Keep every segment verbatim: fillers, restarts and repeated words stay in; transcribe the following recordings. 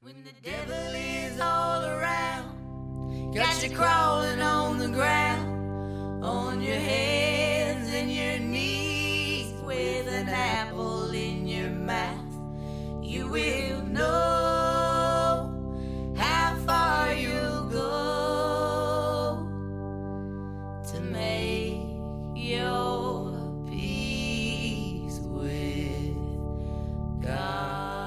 When the devil is all around, got you crawling on the ground, on your hands and your knees, with an apple in your mouth, you will know how far you'll go to make your peace with God.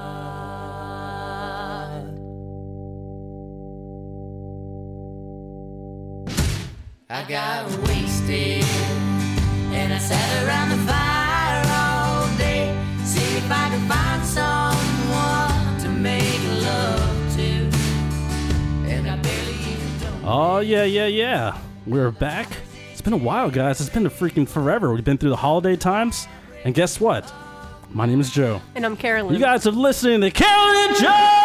I got wasted and I sat around the fire all day, see if I could find someone to make love to, and I barely even know. Oh, yeah, yeah, yeah. We're back. It's been a while, guys. It's been a freaking forever. We've been through the holiday times, and guess what? My name is Joe. And I'm Carolyn. You guys are listening to Carolyn and Joe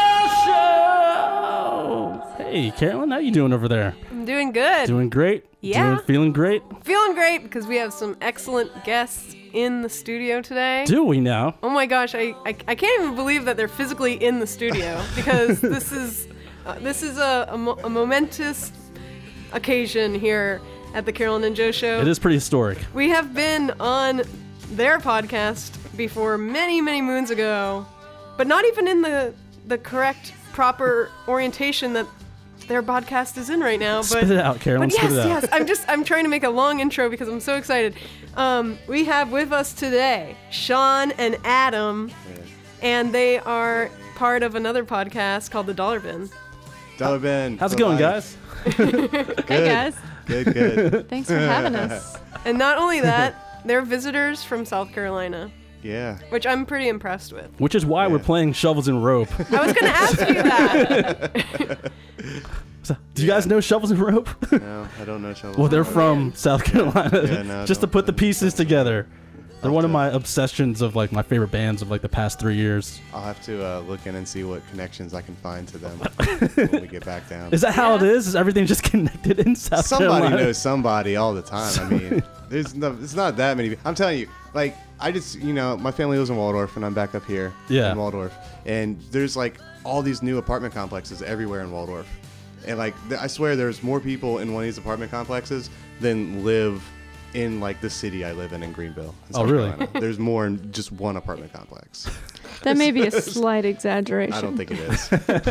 Show! Hey, Carolyn, how you doing over there? I'm doing good. Doing great? Yeah. Doing, feeling great? Feeling great because we have some excellent guests in the studio today. Do we now? Oh my gosh, I, I, I can't even believe that they're physically in the studio because this is uh, this is a, a, mo- a momentous occasion here at the Carolyn and Joe Show. It is pretty historic. We have been on their podcast before many, many moons ago, but not even in the the correct, proper orientation that their podcast is in right now. But, Spit it out, Carolyn. But yes, Spit it out. yes. I'm just I'm trying to make a long intro because I'm so excited. Um, we have with us today Sean and Adam, and they are part of another podcast called The Dollar Bin. Dollar Bin. How's it going, life. guys? Good. Hey guys, Good, good. thanks for having us. And not only that, they're visitors from South Carolina, Yeah. which I'm pretty impressed with. Which is why Yeah. we're playing Shovels and Rope. I was going to ask you that. So, do you guys know Shovels and Rope? No, I don't know Shovel. Well, they're from South Carolina. Yeah, no, I Just to don't- put the pieces together. They're one of to- my obsessions of like my favorite bands of like the past three years. I'll have to uh, look in and see what connections I can find to them when we get back down. Is that how it Yeah. is? Is everything just connected in South Somebody Carolina? knows somebody all the time. I mean, there's no, it's not that many. I'm telling you, like, I just, you know, my family lives in Waldorf, and I'm back up here Yeah. in Waldorf, and there's like all these new apartment complexes everywhere in Waldorf, and like, th- I swear there's more people in one of these apartment complexes than live in like the city I live in in Greenville. in Oh, South really? Carolina. There's more in just one apartment complex. That may be a slight exaggeration. I don't think it is.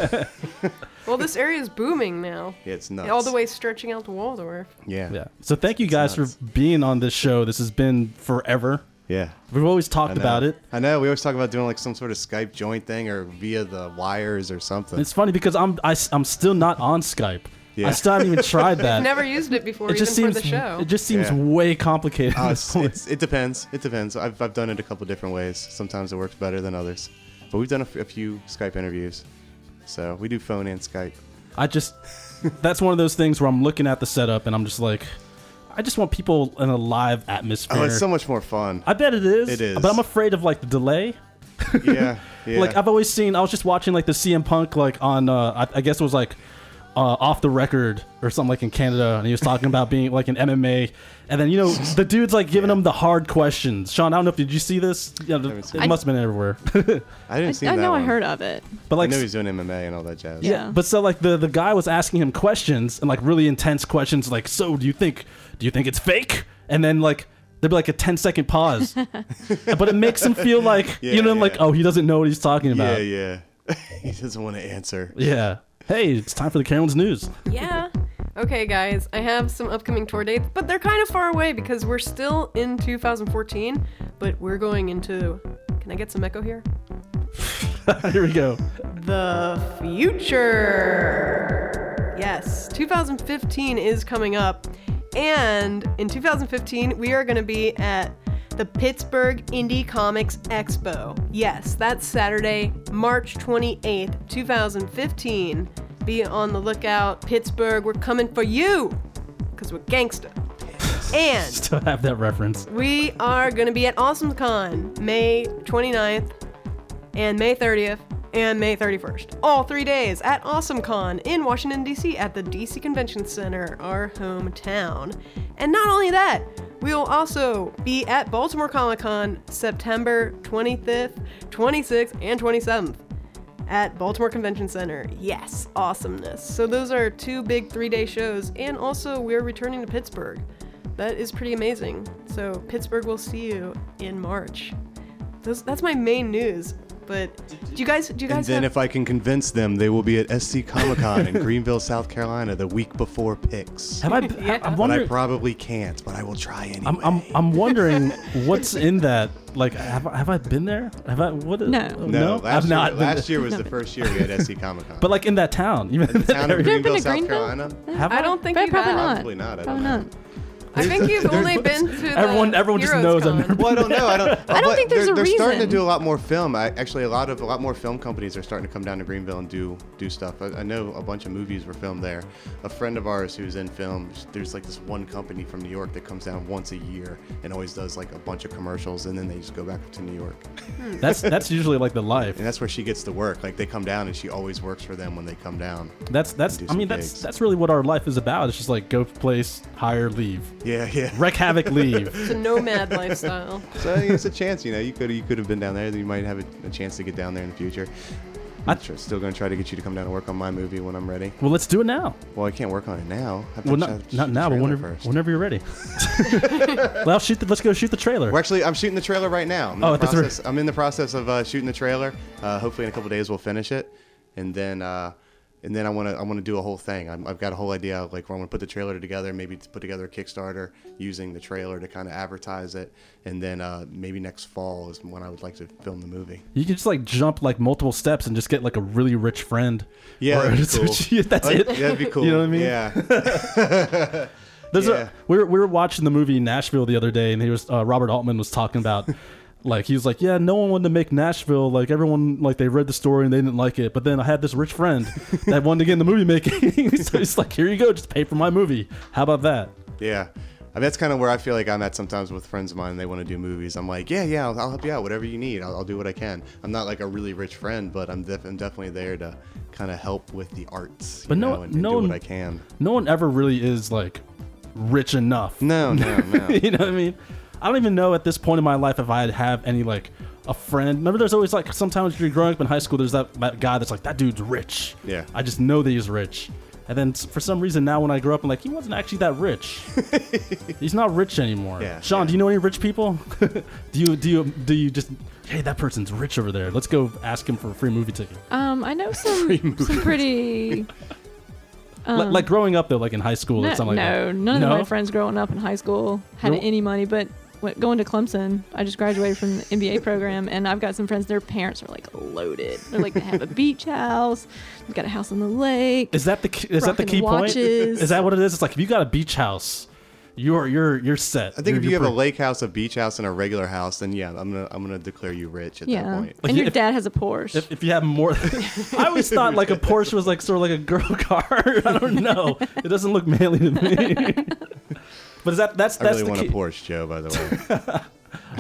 Well, this area is booming now. Yeah, it's nuts. All the way stretching out to Waldorf. Yeah. Yeah. So thank you guys nuts. for being on this show. This has been forever. Yeah. We've always I talked know. about it. I know. We always talk about doing like some sort of Skype joint thing or via the wires or something. It's funny because I'm I, am still not on Skype. Yeah. I still haven't even tried that. Never used it before, it even just seems for the show. it just seems Yeah. way complicated. Uh, at it's, this point. it's, it depends. It depends. I've, I've done it a couple different ways. Sometimes it works better than others. But we've done a, f- a few Skype interviews. So we do phone and Skype. I just that's one of those things where I'm looking at the setup and I'm just like, I just want people in a live atmosphere. Oh, it's so much more fun. I bet it is. It is. But I'm afraid of like the delay. yeah. Yeah. Like I've always seen. I was just watching like the C M Punk like on. Uh, I, I guess it was like uh, Off the Record or something like in Canada, and he was talking about being like an M M A, and then you know the dude's like giving Yeah. him the hard questions. Sean, I don't know if did you see this? You know, haven't it seen it. must have been everywhere. I didn't see I, I that know one. I heard of it. but I like know he's doing M M A and all that jazz. Yeah. But so like the the guy was asking him questions and like really intense questions like, so do you think do you think it's fake? And then like there'd be like a ten second pause, but it makes him feel like Yeah, you know like yeah. oh he doesn't know what he's talking Yeah, about. yeah. He doesn't want to answer. Yeah. Hey, it's time for the Carolyn's news. Yeah. Okay, guys, I have some upcoming tour dates, but they're kind of far away because we're still in two thousand fourteen, but we're going into... Can I get some echo here? Here we go. The future. Yes, two thousand fifteen is coming up, and in two thousand fifteen, we are going to be at the Pittsburgh Indie Comics Expo. Yes, that's Saturday, March twenty-eighth, two thousand fifteen. Be on the lookout. Pittsburgh, we're coming for you, because we're gangsta. And Still have that reference. we are going to be at AwesomeCon May twenty-ninth and May thirtieth and May thirty-first. All three days at AwesomeCon in Washington, D C at the D C Convention Center, our hometown. And not only that, we will also be at Baltimore Comic Con September twenty-fifth, twenty-sixth, and twenty-seventh at Baltimore Convention Center. Yes, awesomeness. So those are two big three-day shows, and also we're returning to Pittsburgh. That is pretty amazing. So Pittsburgh will see you in March. Those, that's my main news. But do you guys do you guys And then have, if I can convince them, they will be at S C Comic Con in Greenville, South Carolina, the week before PIX. Have I? Yeah. I'm But I wondering. probably can't, but I will try anyway. I'm, I'm I'm wondering what's in that. Like, have I- have I been there? Have I? What? No. oh, no, I've last, not. year, been last there. year was the first year we had S C Comic Con. But like in that town, even in the that town of area. Have you ever been Greenville, to South Greenville? Carolina. Have I don't think But you probably have. not. Probably not. I Probably don't not. know. I think you've only been to the Everyone, everyone just Heroes knows I've Con. never. Well, I don't know. I don't. I don't but think there's they're, a they're starting to reason. do a lot more film. I, actually, a lot of a lot more film companies are starting to come down to Greenville and do do stuff. I, I know a bunch of movies were filmed there. A friend of ours who's in film, there's like this one company from New York that comes down once a year and always does like a bunch of commercials, and then they just go back to New York. That's that's usually like the life. And that's where she gets to work. Like they come down, and she always works for them when they come down. That's that's. do I mean, some that's gigs. that's really what our life is about. It's just like go place, hire, leave, Yeah, yeah. wreak havoc, leave. It's a nomad lifestyle. So I think it's a chance. You know, you could you could have been down there. You might have a, a chance to get down there in the future. I- I'm tr- still going to try to get you to come down and work on my movie when I'm ready. Well, let's do it now. Well, I can't work on it now. I have to Well, sh- not shoot not the now, but trailer whenever first. whenever you're ready. well, shoot. The, let's go shoot the trailer. We're actually, I'm shooting the trailer right now. I'm in, Oh, the, that's right. process, I'm in the process of uh, shooting the trailer. Uh, hopefully, in a couple days, we'll finish it, and then, uh, and then I want to, I want to do a whole thing. I'm, I've got a whole idea of like where I want to put the trailer together. Maybe to put together a Kickstarter using the trailer to kind of advertise it, and then uh, maybe next fall is when I would like to film the movie. You can just like jump like multiple steps and just get like a really rich friend. Yeah, Or- that'd be cool. that's Like, it. yeah, that'd be cool. You know what I mean? Yeah. There's Yeah. a we were, we were watching the movie Nashville the other day, and he was uh, Robert Altman was talking about like he was like, yeah, no one wanted to make Nashville. Like everyone like they read the story and they didn't like it, but then I had this rich friend that wanted to get in the movie making. So he's like, here you go, just pay for my movie. How about that? Yeah. I mean, that's kind of where I feel like I'm at sometimes with friends of mine. They want to do movies. I'm like, yeah, yeah, I'll, I'll help you out. Whatever you need, I'll, I'll do what I can. I'm not like a really rich friend, but I'm, def- I'm definitely there to kind of help with the arts, you But no- know, and, and no do one- what I can. No one ever really is like rich enough. No, no, no. You know what I mean? I don't even know at this point in my life if I'd have any like a friend. Remember, there's always like sometimes you're growing up in high school. There's that, that guy that's like that dude's rich. Yeah. I just know that he's rich. And then s- for some reason now when I grew up, I'm like he wasn't actually that rich. He's not rich anymore. Yeah, Sean, yeah. do you know any rich people? do you do you do you just hey that person's rich over there? Let's go ask him for a free movie ticket. Um, I know some some pretty. Li- Um, like growing up though, like in high school no, or something like no, that. none No? of my friends growing up in high school had No? any money, but went, going to Clemson, I just graduated from the M B A program, and I've got some friends. Their parents are like loaded. They're like they have a beach house, they've got a house on the lake. Is that the key- is that the Rocking key point? watches. Is that what it is? It's like if you got a beach house, you're you're you're set. I think if You're- you have you're a lake house, a beach house, and a regular house, then yeah, I'm gonna I'm gonna declare you rich at that Yeah, point. Like, and your if- dad has a Porsche. If, if you have more, I always thought like a Porsche was like sort of like a girl car. I don't know. It doesn't look manly to me. But is that that's I that's really the want key. a Porsche, Joe. By the way,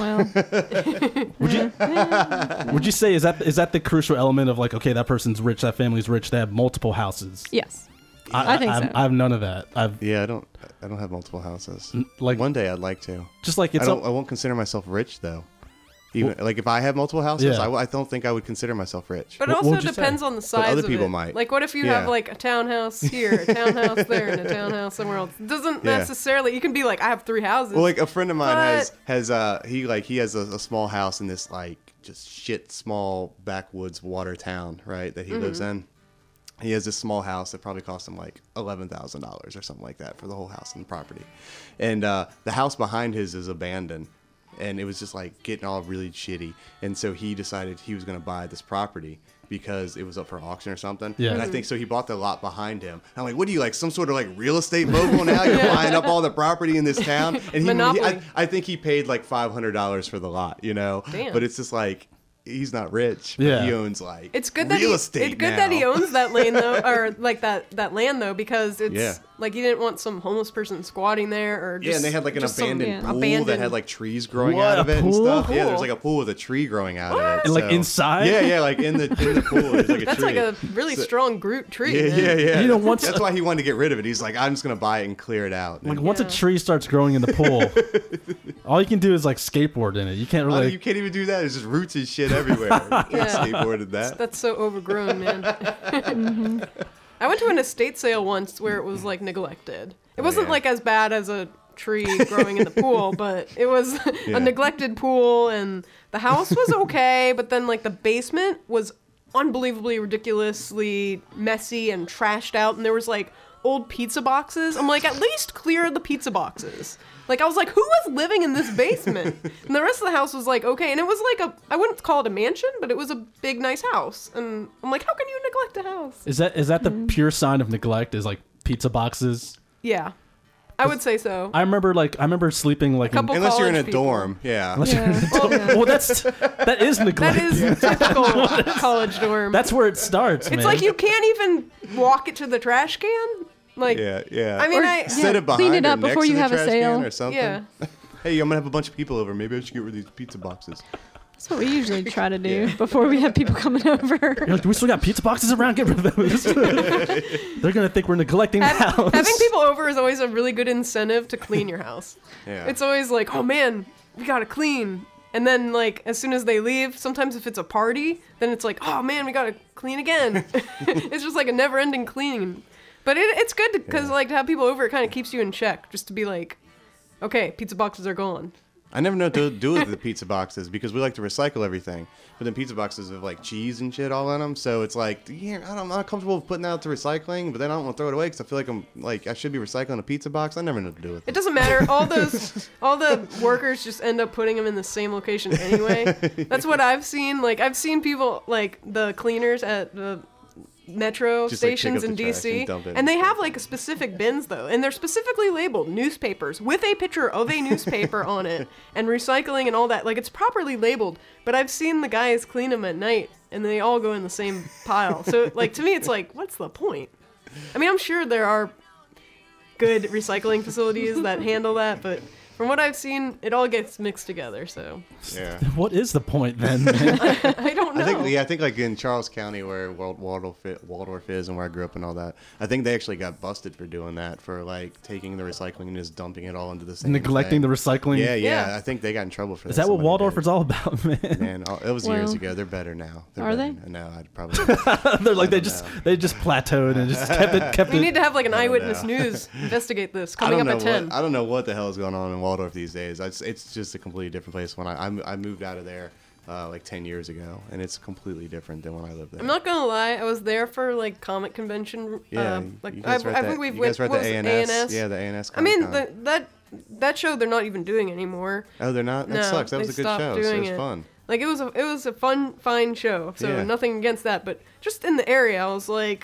well, Would you would you say is that is that the crucial element of like okay that person's rich, that family's rich, they have multiple houses? yes, I think I'm- so. I have none of that. I've yeah, I don't I don't have multiple houses. like One day I'd like to. just like I it's don't. a, I won't consider myself rich though. Even like if I have multiple houses, Yeah. I w- I don't think I would consider myself rich. But it What- also what would you depends say? on the size other of people it. might. Like, what if you Yeah. have like a townhouse here, a townhouse there, and a townhouse somewhere else? It doesn't Yeah. necessarily. You can be like, I have three houses. Well, like a friend of mine But- has has uh he like he has a, a small house in this like just shit small backwoods water town, right, that he lives in. He has this small house that probably cost him like eleven thousand dollars or something like that for the whole house and the property, and uh, the house behind his is abandoned, and it was just like getting all really shitty, and so he decided he was going to buy this property because it was up for auction or something. Yeah. And I think so he bought the lot behind him. I'm like, what are you, like some sort of like real estate mogul now? You're buying up all the property in this town? And he, he Monopoly. I, I think he paid like five hundred dollars for the lot, you know? Damn. But it's just like, he's not rich, but Yeah. he owns like It's good that real he, estate it's good now. that he owns that land though, or like that that land though, because it's Yeah. Like he didn't want some homeless person squatting there, or just, Yeah, and they had like an just some abandoned yeah. pool abandoned- that had like trees growing What, out of a it and pool? stuff. Yeah, Cool. there's like a pool with a tree growing out of it. And, like, so- inside? Yeah, yeah, like in the in the pool. There's like a That's tree. like a really So- strong Groot tree. Yeah, man. yeah, yeah. You know, once- That's why he wanted to get rid of it. He's like, I'm just gonna buy it and clear it out. Like And- once Yeah. a tree starts growing in the pool, all you can do is like skateboard in it. You can't Oh, really. you can't even do that. There's just roots and shit everywhere. You can't Yeah. skateboard in that. That's so overgrown, man. I went to an estate sale once where it was like neglected. It wasn't yeah. like as bad as a tree growing in the pool, but it was Yeah. a neglected pool, and the house was okay, but then like the basement was unbelievably ridiculously messy and trashed out, and there was like old pizza boxes. I'm like, at least clear the pizza boxes. Like I was like, who was living in this basement? And the rest of the house was like okay, and it was like a, I wouldn't call it a mansion, but it was a big nice house. And I'm like, how can you neglect a house? Is that is that the pure sign of neglect? Is like pizza boxes? Yeah, I would say so. I remember like I remember sleeping like in, couple- Unless you're in a college people. dorm, yeah. unless you're in a dorm. Well, that's that is neglect. That is typical college dorm. That's where it starts. it's man. like you can't even walk it to the trash can. Like, Yeah, yeah. I mean, Or- I Set Yeah, it behind clean it or up next before to you the have a trash sale. can or something. yeah. Hey, I'm gonna have a bunch of people over. Maybe I should get rid of these pizza boxes. That's what we usually try to do Yeah. before we have people coming over. You're like, do we still got pizza boxes around? Get rid of those. They're gonna think we're neglecting the Have- house. having people over is always a really good incentive to clean your house. Yeah. It's always like, oh man, we gotta clean. And then like as soon as they leave, sometimes if it's a party, then it's like, oh man, we gotta clean again. It's just like a never-ending clean. But it, it's good because Yeah. like to have people over, it kind of keeps you in check. Just to be like, okay, pizza boxes are gone. I never know what to do with the pizza boxes because we like to recycle everything. But then pizza boxes have like cheese and shit all in them, so it's like, yeah, I don't, I'm not comfortable with putting that out to recycling. But then I don't want to throw it away because I feel like I'm like I should be recycling a pizza box. I never know what to do with It it. doesn't matter. All those, all the workers just end up putting them in the same location anyway. That's what I've seen. Like I've seen people like the cleaners at the metro Just, like, pick stations up in the trash D C, and dump it and they and have stuff. like specific bins though, and they're specifically labeled newspapers with a picture of a newspaper on it, and recycling and all that. Like it's properly labeled. But I've seen the guys clean them at night, and they all go in the same pile. So like to me, it's like, what's the point? I mean, I'm sure there are good recycling facilities that handle that, but from what I've seen, it all gets mixed together. So Yeah. What is the point then? Man? I don't know. I think yeah, I think like in Charles County where Wal- Waldorf, Waldorf is and where I grew up and all that, I think they actually got busted for doing that, for like taking the recycling and just dumping it all into the same Neglecting the thing. recycling. Yeah, yeah, Yeah. I think they got in trouble for that. Is that what Somebody Waldorf did. is all about, man? Man, oh, it was years Well- ago. They're better now. They're Are better they? now. No, I'd probably. They're like they don't just know. they just plateaued and just kept it kept we it. need to have like an I don't eyewitness know. news investigate this I coming don't up know at ten. what I don't know what the hell is going on in Waldorf these days. It's, it's just a completely different place. When I I, I moved out of there uh, like ten years ago, and it's completely different than when I lived there. I'm not gonna lie, I was there for like comic convention. Yeah, um, like you I, guys were at I that- think we've you went. guys were at what the was A it, N S. Yeah, the A N S. I mean, Comic-Con. the, that that show they're not even doing anymore. Oh, they're not. That No, sucks. That was they a good stopped show. So it doing was it. fun. Like it was a it was a fun, fine show. So Yeah. nothing against that, but just in the area, I was like,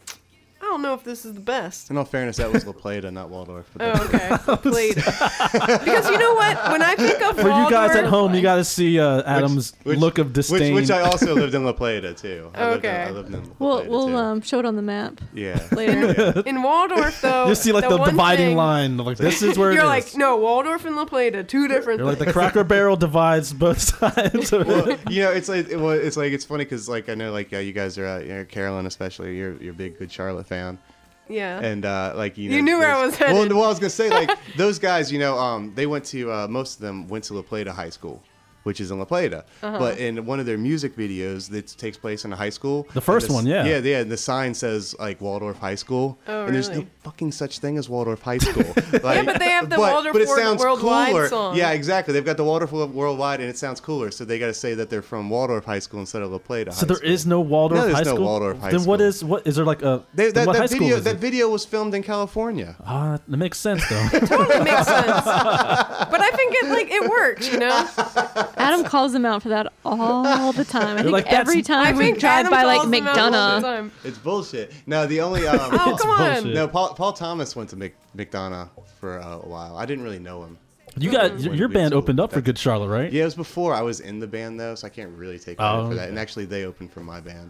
I don't know if this is the best. In all fairness, that was La Plata, not Waldorf. But Oh, that's- okay. Played. Because you know what? When I think of For you guys at Waldorf- home, you got to see uh, Adam's which- look of which, disdain. which I also lived in La Plata too. I lived in- Okay. I lived in La We'll Plata we'll too. um, show it on the map yeah. later. Yeah. in Waldorf, though, you see like the, one dividing thing- line. Like this is where You're it like, is. no, Waldorf and La Plata, two different You're like things. the Cracker Barrel divides both sides. Of Well, it. you know, it's like it, well, it's like it's funny because like I know like uh, you guys are uh, you know, Carolyn especially. You're you're a big good Charlotte fan. Yeah. And uh, like you know, You knew where I those- was headed. Well, well, I was gonna say like those guys, you know, um, they went to uh, most of them went to La Plata High School, which is in La Plata. Uh-huh. But in one of their music videos that takes place in a high school, The first and one, yeah. yeah, yeah, the sign says like Waldorf High School, Oh, and there's no really? fucking such thing as Waldorf High School. Like, Yeah, but they have the but, Waldorf but it World- sounds Worldwide cooler. song. Yeah, exactly. They've got the Waldorf Worldwide, and it sounds cooler. So they got to say that they're from Waldorf High School instead of La Plata. So High there School. is no Waldorf No, there's High no School. Waldorf High then what School. is what is there like a They, then that, what high that school video is that it? video was filmed in California. Ah, that makes sense though. totally makes sense. But I think it like it works, you know. Adam calls them out for that all the time. I think like, that's- every I time we think drive Adam by like calls them out all the McDonough. time. It's bullshit. No, the only um, Oh, It's come on. bullshit. no Paul, Paul Thomas went to Mc, McDonough for uh, a while. I didn't really know him. You got Mm. your, When your we band told- opened up for that's- Good Charlotte, right? Yeah, it was before I was in the band though, so I can't really take credit Oh, for that. okay. And actually, they opened for my band.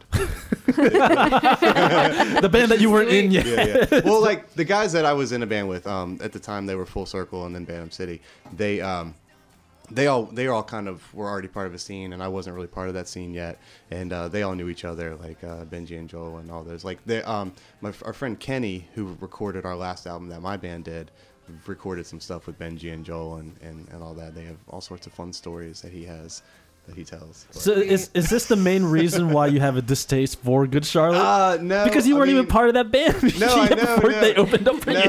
The band that you weren't in yet. yeah, yeah. Well, like the guys that I was in a band with, um, at the time they were Full Circle and then Bantam City. They, um, they all, they all kind of were already part of a scene, and I wasn't really part of that scene yet. And uh, they all knew each other, like uh, Benji and Joel and all those. Like, they, um, my our friend Kenny, who recorded our last album that my band did, recorded some stuff with Benji and Joel and, and, and all that. They have all sorts of fun stories that he has. That he tells. But- So is is this the main reason why you have a distaste for Good Charlotte? Uh, no, because you I weren't even mean- part of that band. No, I know, before no. they opened up for No. you.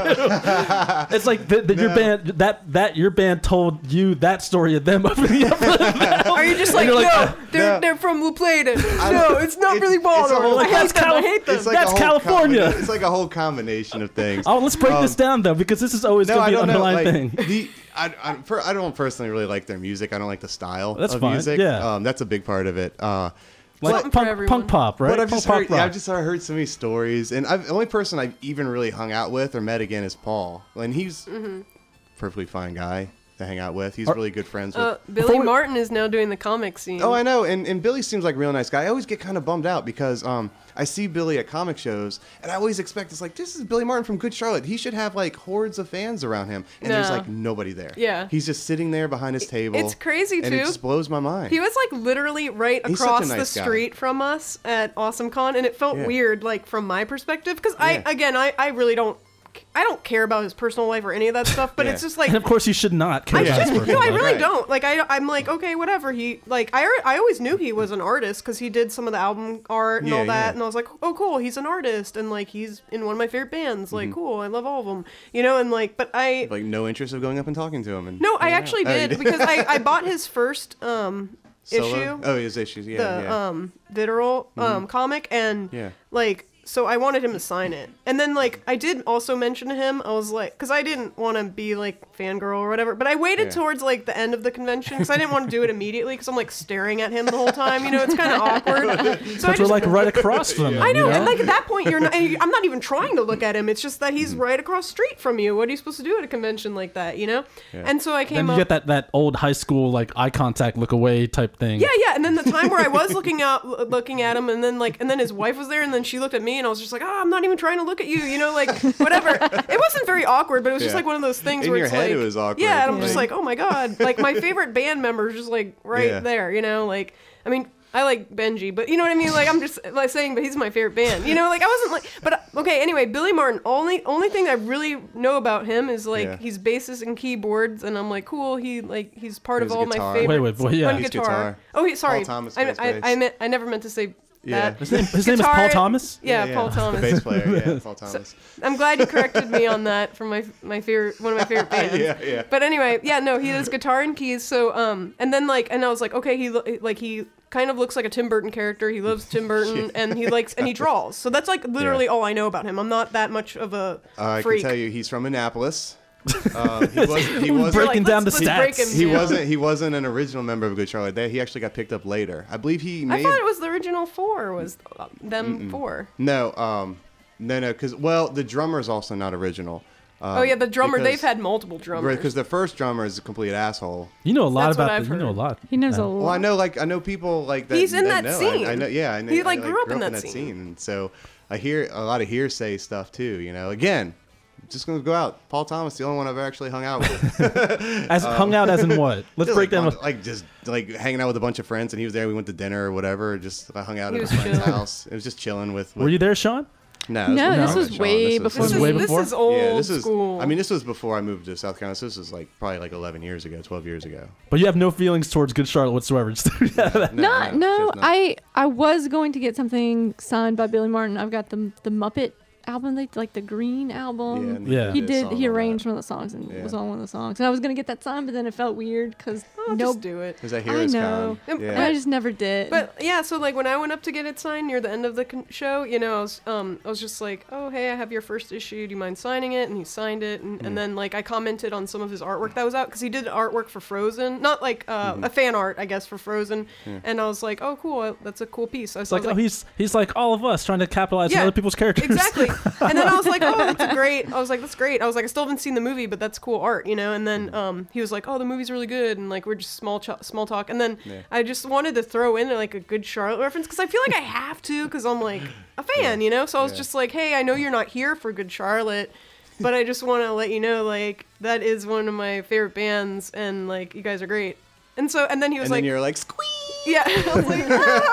It's like the, the, your No. band that that your band told you that story of them opening up. For them. Are you just like, you're no, like, uh, they're, no. they're from Luplata. I- No, it's not it's- really it's a Baltimore. whole- I hate That's them. I Cali- hate them. It's like That's a whole California. combina- it's like a whole combination of things. Oh, let's break this Um, down though, because this is always No, going I to be an don't know. underlying Like, thing. the, I, I, per, I don't personally really like their music. I don't like the style That's of fine, music. yeah. Um, that's a big part of it. Uh, Like Something for punk, everyone. punk pop, right? But I've punk just pop heard, yeah, rock. I've just heard so many stories, and I've, the only person I've even really hung out with or met again is Paul, and he's Mm-hmm. a perfectly fine guy to hang out with. He's Are- really good friends with. Uh, Before Billy we- Martin is now doing the comic scene. Oh, I know, and, and Billy seems like a real nice guy. I always get kind of bummed out because um, I see Billy at comic shows, and I always expect it's like, this is Billy Martin from Good Charlotte. He should have like hordes of fans around him, and there's No. like nobody there. Yeah. he's just sitting there behind his table. It's crazy, and it too. just blows my mind. He was like literally right He's such a across nice the guy. street from us at AwesomeCon, and it felt Yeah. weird, like from my perspective, because Yeah. I again I, I really don't I don't care about his personal life or any of that stuff, but Yeah. it's just like and of course, you should not care I about his should, personal no, I life. really Right. don't. Like I, I'm like okay, whatever. He like I, al- I always knew he was an artist because he did some of the album art and Yeah, all that, yeah. and I was like, oh, cool, he's an artist, and like he's in one of my favorite bands. Mm-hmm. Like, cool, I love all of them, you know. And like, but I like no interest of going up and talking to him. And no, I hanging out. actually Oh, you did because I, I bought his first um Solo? issue. Oh, his issues. Yeah, the yeah. um Literal um comic, and Yeah. like so I wanted him to sign it, and then like I did also mention to him, I was like, because I didn't want to be like fangirl or whatever, but I waited Yeah. towards like the end of the convention because I didn't want to do it immediately because I'm like staring at him the whole time, you know, it's kind of awkward. So I Because we're just like right across from him. I know, you and like at that point, you're not. I'm not even trying to look at him. It's just that he's Mm-hmm. right across street from you. What are you supposed to do at a convention like that, you know? Yeah. And so I came then you up. get that, that old high school like eye contact, look away type thing. Yeah, yeah, and then the time where I was looking out, looking at him, and then like, and then his wife was there, and then she looked at me, and I was just like, oh, I'm not even trying to look at you, you know, like whatever. It wasn't very awkward, but it was just Yeah. like one of those things In where your it's head like, it was awkward. yeah, and I'm Yeah. just like, oh my god, like my favorite band member is just like right Yeah. there, you know, like I mean. I like Benji, but you know what I mean? Like, I'm just like saying, but he's my favorite band. You know, like I wasn't like, but uh, okay. Anyway, Billy Martin. Only only thing I really know about him is like Yeah. he's bassist and keyboards, and I'm like, cool. He like he's part He's of a all my guitar. favorite. Wait, wait, wait, yeah. on He's guitar. guitar. Oh, he, sorry. Paul Thomas I, plays I, bass. I meant I never meant to say Yeah. that. His name, his name is Guitar- Paul Thomas. Yeah, Paul Thomas. The bass player, yeah, Paul Thomas. I'm glad you corrected me on that from my my favorite one of my favorite bands. Yeah, yeah. But anyway, yeah, no, he does guitar and keys. So um, and then like, and I was like, okay, he lo- like he kind of looks like a Tim Burton character. He loves Tim Burton, and he likes and he draws. So that's like literally Yeah. all I know about him. I'm not that much of a Uh, I freak. can tell you, he's from Annapolis. Um, he was. He was. We're Breaking like, down let's- the let's break stats. him He down. wasn't. He wasn't an original member of Good Charlotte. They, he actually got picked up later. I believe he I made. thought it was the original four. Was uh, them four? No. Um. No. No. Because well, the drummer is also not original. Um, Oh yeah, the drummer. because- They've had multiple drummers. Because the first drummer is a complete asshole. You know a lot That's what about I've the, you know a heard. lot. He knows a Yeah. lot. Well, I know, like I know people like that. He's in that know. scene. I, I know. Yeah, I know. He, like, I, grew up in that scene. scene, and so I hear a lot of hearsay stuff too. You know, again, just gonna go out. Paul Thomas, the only one I've actually hung out with. As hung out as in what? Let's Just, break like, down. bunch- what- like just like hanging out with a bunch of friends, and he was there. We went to dinner or whatever. Just I hung out He at a was friend's chill. house. It was just chilling with. with Were you there, Sean? No, No, this before was Sean. way This before this, was is, way this before? is old Yeah, this is. school. I mean, this was before I moved to South Carolina. So this was like probably like eleven years ago, twelve years ago. But you have no feelings towards Good Charlotte whatsoever. Just- Not, no, just not. I I was going to get something signed by Billy Martin. I've got the the Muppet album, they like the Green album. and Yeah. He a did. song He on arranged that. one of the songs and Yeah. was on one of the songs. And I was gonna get that signed, but then it felt weird because oh, no, just do it. Is that I Heroes know. Con? Yep. and I just never did. But yeah, so like when I went up to get it signed near the end of the con- show, you know, I was um I was just like, oh hey, I have your first issue. Do you mind signing it? And he signed it, and, and then like I commented on some of his artwork that was out because he did artwork for Frozen, not like uh, a fan art, I guess, for Frozen. And I was like, oh cool, that's a cool piece. I was, It's like, I was oh, he's he's like all of us trying to capitalize Yeah, on other people's characters. exactly. And then I was like, oh, that's great. I was like, that's great. I was like, I still haven't seen the movie, but that's cool art, you know. And then um, he was like, oh, the movie's really good, and like we're just small ch- small talk. And then Yeah. I just wanted to throw in like a Good Charlotte reference because I feel like I have to because I'm like a fan, you know. So I was Yeah. just like, hey, I know you're not here for Good Charlotte, but I just want to let you know like that is one of my favorite bands, and like you guys are great. And so and then he was And like, then you're like, squeeze. yeah. I was like,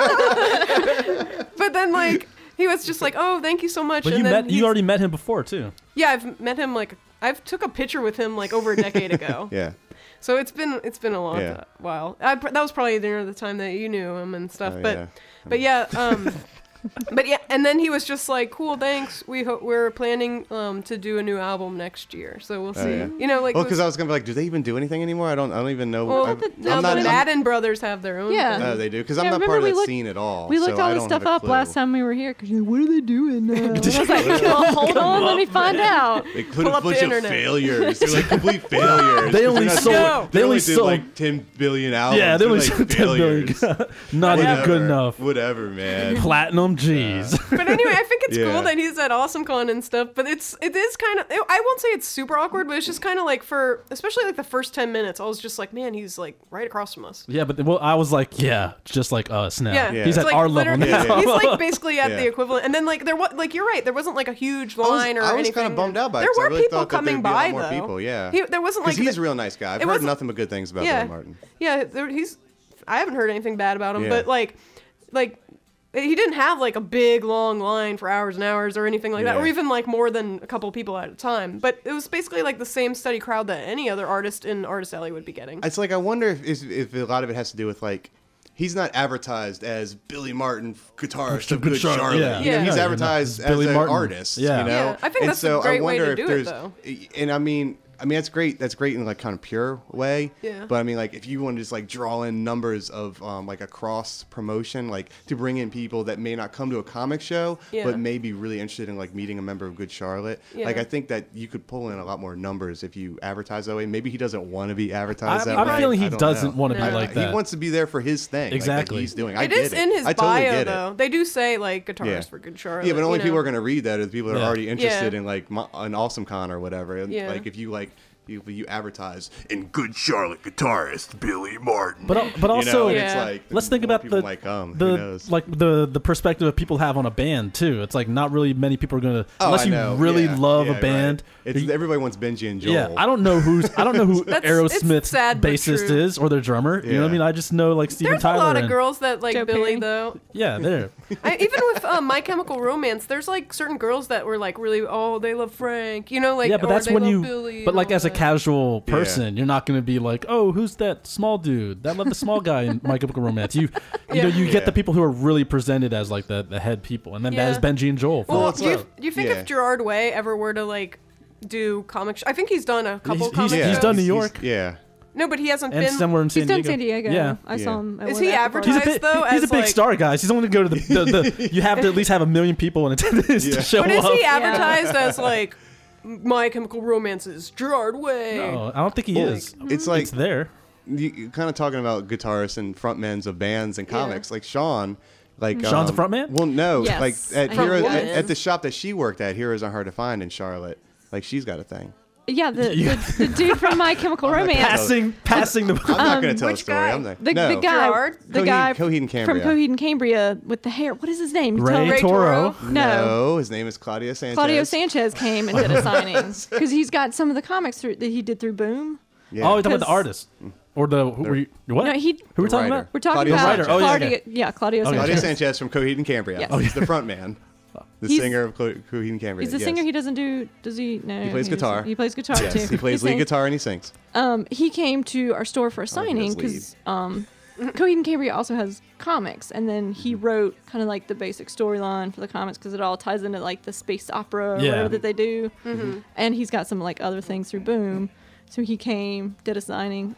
"Ah." But then like. He was just like, "Oh, thank you so much." But and you then met he's- you already met him before too. Yeah, I've met him like I've took a picture with him like over a decade ago. Yeah. So it's been it's been a long Yeah. ti- while. I, pr- that was probably near the time that you knew him and stuff. Oh, but yeah. but yeah, um, but yeah, and then he was just like, "Cool, thanks. We ho- we're planning um to do a new album next year, so we'll see." Oh, yeah. You know, like Well, it because was- I was gonna be like, do they even do anything anymore? I don't. I don't even know. well, I'm, the- now I'm the not. I'm- Madden brothers have their own. Yeah. thing. Oh, they do. Because I'm Yeah, not remember part of we that looked- scene at all. We looked so all I this don't stuff have a up clue. last time we were here because what are they doing now? And I was like, well, hold on, let me find out. They put Pull a up the bunch of internet. failures. They're like complete failures. They 'cause only they're not- sold. No. They only did sold. like ten billion albums. Yeah, they only They're, like, sold ten billion. failures. Not even Whatever. good enough. Whatever, man. Platinum, jeez. But anyway, I think it's Yeah. cool that he's at AwesomeCon and stuff. But it's it is kind of I won't say it's super awkward, but it's just kind of like for especially like the first ten minutes, I was just like, man, he's like right across from us. Yeah, but well, I was like, yeah, just like us now. Yeah, Yeah. He's It's at like our level literally- now. Yeah, yeah. He's like basically at Yeah. the equivalent. And then like there was like you're right, there wasn't like a huge I was, line or I was anything. kind of bummed out by it. There 'cause I were really people thought that coming there'd be a lot by more though. people, yeah. He, there wasn't like Because he's the- a real nice guy. I've it heard wasn't- nothing but good things about yeah, Billy Martin. yeah. There, he's I haven't heard anything bad about him, Yeah. but like like. He didn't have like a big long line for hours and hours or anything like that, Yeah. or even like more than a couple people at a time. But it was basically like the same steady crowd that any other artist in Artist Alley would be getting. It's like I wonder if if, if a lot of it has to do with like he's not advertised as Billy Martin, guitarist of Good Good Charlotte, Charlotte. yeah. You know, Yeah. he's Yeah, advertised it's as Billy an Martin. artist. Yeah. You know? Yeah, I think and that's a so great I way wonder to if do it, there's, though. And I mean, I mean that's great. That's great in like kind of pure way. Yeah. But I mean, like if you want to just like draw in numbers of um, like a cross promotion, like to bring in people that may not come to a comic show, Yeah. but may be really interested in like meeting a member of Good Charlotte. Yeah. Like I think that you could pull in a lot more numbers if you advertise that way. Maybe he doesn't want to be advertised I- that I'm way. feeling he I don't doesn't know. want to No. be like that. He wants to be there for his thing. like, Exactly. that he's doing. I It get is it. in his I totally bio get it. though. They do say like guitarist Yeah. for Good Charlotte. Yeah, but only you people know? are going to read that are the people that Yeah. are already interested Yeah. in like mo- an AwesomeCon or whatever. And Yeah. like if you like you, you advertise in Good Charlotte guitarist Billy Martin. But al- but You also, know, and Yeah. it's like let's think more about people the might come. Who the knows? like the the perspective that people have on a band too. It's like not really many people are gonna Oh, unless I you know. really Yeah, love yeah, a band. Right. It's, you- everybody wants Benji and Joel. yeah, I don't know who's I don't know who That's- it's Aerosmith's sad but bassist true. is or their drummer. You know what I Yeah. mean? I just know like Steven There's Tyler. a lot of and- girls that like Joe Billy Perry. though. Yeah, there. I, even with um, My Chemical Romance, there's like certain girls that were like really, oh, they love Frank, you know, like yeah, but or that's they when love you. Billy But and like all as a that. casual person, you're not going to be like, oh, who's that small dude? That love the small guy in My Chemical Romance. You, you know, Yeah. you get Yeah. the people who are really presented as like the, the head people, and then Yeah. that is Benji and Joel. Well, it's do you, like- do you think yeah. if Gerard Way ever were to like do comic, sh- I think he's done a couple He's- comic he's- shows. he's done New York. yeah. No, but he hasn't and been. somewhere in San He's Diego. done San Diego. Yeah. I saw him. At Is one he after advertised? He's a party. big, though, he's a as, big like- star, guys. He's only going to the, the, the. You have to at least have a million people in attendance Yeah. to show But is up. he advertised as like My Chemical Romance's Gerard Way? No, I don't think he Well, is. It's like It's there. you, you're kind of talking about guitarists and frontmen of bands and comics, like Sean. Like Sean's a um, frontman? Well, no, Yes. like at From Hero, at, Woman. at the shop that she worked at, Heroes Aren't Hard to Find in Charlotte. Like she's got a thing. Yeah, the, Yeah. the, the dude from My Chemical Romance. Passing, passing the. I'm not going to tell a which story. guy? I'm not, The, no. the guy, Gerard? the Coheed- guy Coheed and from Cambria. Coheed and Cambria with the hair. What is his name? Ray, Tell- Ray Toro. Toro? No. No, his name is Claudio Sanchez. Claudio Sanchez came and did a signing because he's got some of the comics through, that he did through Boom. Yeah. Oh, you're talking about the 'Cause- artist, or the who, were you, what? No, he. who were we The talking writer. about? We're talking Claudio about Sanchez. Oh, yeah, Claudio. okay. Yeah, Claudio Okay. Claudio Sanchez. Sanchez from Coheed and Cambria. Yes. He's the front man. The He's- singer of Co- Coheed and Cambria. He's the yes. singer. He doesn't do. Does he? No. He plays doesn't. guitar. He plays guitar Yes, too. he plays lead sings. guitar and he sings. Um, he came to our store for a signing does because um, Coheed and Cambria also has comics, and then he Mm-hmm. wrote kind of like the basic storyline for the comics because it all ties into like the space opera or Yeah. whatever that they do. Mm-hmm. And he's got some like other things through Boom, so he came, did a signing.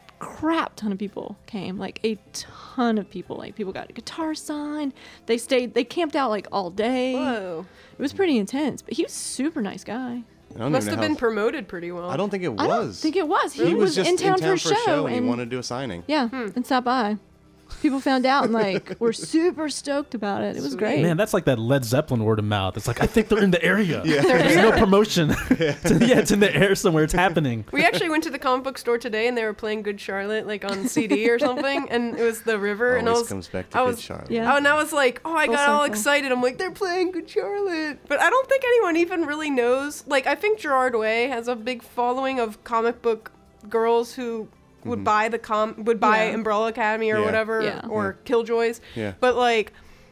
Crap ton of people came, like a ton of people. Like people got a guitar signed. They stayed. They camped out like all day. Whoa. It was pretty intense, but he was a super nice guy. I don't Must even have know been how- promoted pretty well. I don't think it was. I don't think it was. He, He was just in town, for a show, show and he wanted to do a signing. yeah, and stopped by. People found out and like were super stoked about it. It was Sweet. great. Man, that's like that Led Zeppelin word of mouth. It's like, I think they're in the area. Yeah. There's no promotion. It's, yeah, it's in the air somewhere. It's happening. We actually went to the comic book store today, and they were playing Good Charlotte like on C D or something, and it was the river, and I Always was, comes back to I Good was, Charlotte. Yeah. oh, and I was like, oh, I Full got all circle. excited. I'm like, they're playing Good Charlotte, but I don't think anyone even really knows. Like, I think Gerard Way has a big following of comic book girls who would Mhm. buy the com would buy Yeah. Umbrella Academy or Yeah. whatever, Yeah. or Killjoys. Yeah. But like,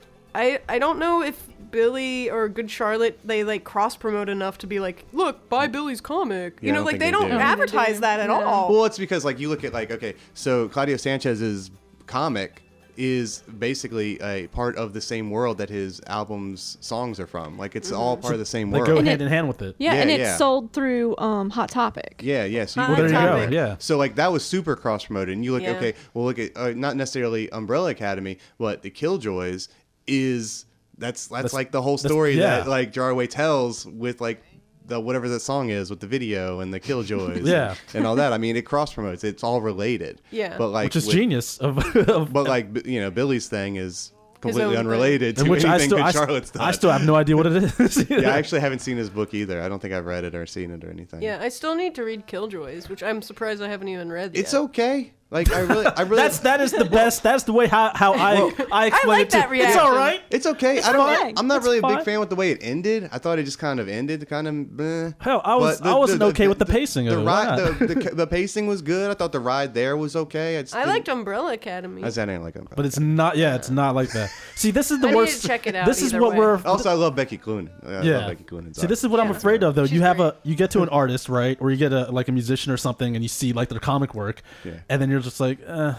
I I don't know if Billy or Good Charlotte, they like cross promote enough to be like, look, buy Billy's comic. Yeah, you I know, don't like think they they don't do. I don't think they advertise do. that at Yeah. all. Well, it's because like you look at like okay, so Claudio Sanchez's comic is basically a part of the same world that his album's songs are from. Like it's all part of the same They world. go And hand it- in hand with it. yeah, Yeah, and it's yeah. sold through um, Hot Topic. Yeah, yeah. So you Well, Well, there you Topic. go. Yeah. So like that was super cross promoted, and you look Yeah. okay. Well, look at uh, not necessarily Umbrella Academy, but the Killjoys is that's that's, That's- like the whole that's- story yeah. that like Jarway tells with like the whatever the song is with the video and the Killjoys, Yeah. and, and all that. I mean, it cross promotes. It's all related. Yeah. but like Which is with- genius. Of, of But like b- you know, Billy's thing is completely own thing. unrelated in to which anything I still, Good I, Charlotte's st- done. I still have no idea what it is. yeah, I actually haven't seen his book either. I don't think I've read it or seen it or anything. Yeah, I still need to read Killjoys, which I'm surprised I haven't even read yet. It's okay. Like I really, I really. That's that is the best. That's the way how, how I I explain like it to. that It's reaction. all right. It's okay. I don't. fine. I'm not It's really a fine. big fan with the way it ended. I thought it just kind of ended, kind of. Bleh. Hell, I was But the- I wasn't the- okay with the pacing The of it. Why ride, not? the, the, the pacing was good. I thought the ride there was okay. I, just I didn't- liked Umbrella Academy. I said I didn't like it. But it's not. Yeah, it's not like that. See, this is the I need to worst. check it out This is either what way. we're. Also, I love Becky Cloonan. I yeah. love Becky Cloonan's See, art. this is what I'm Yeah. afraid of, though. She's you have great. a you get to an artist, right, or you get a like a musician or something, and you see like their comic work, Yeah. and then you're just like, uh,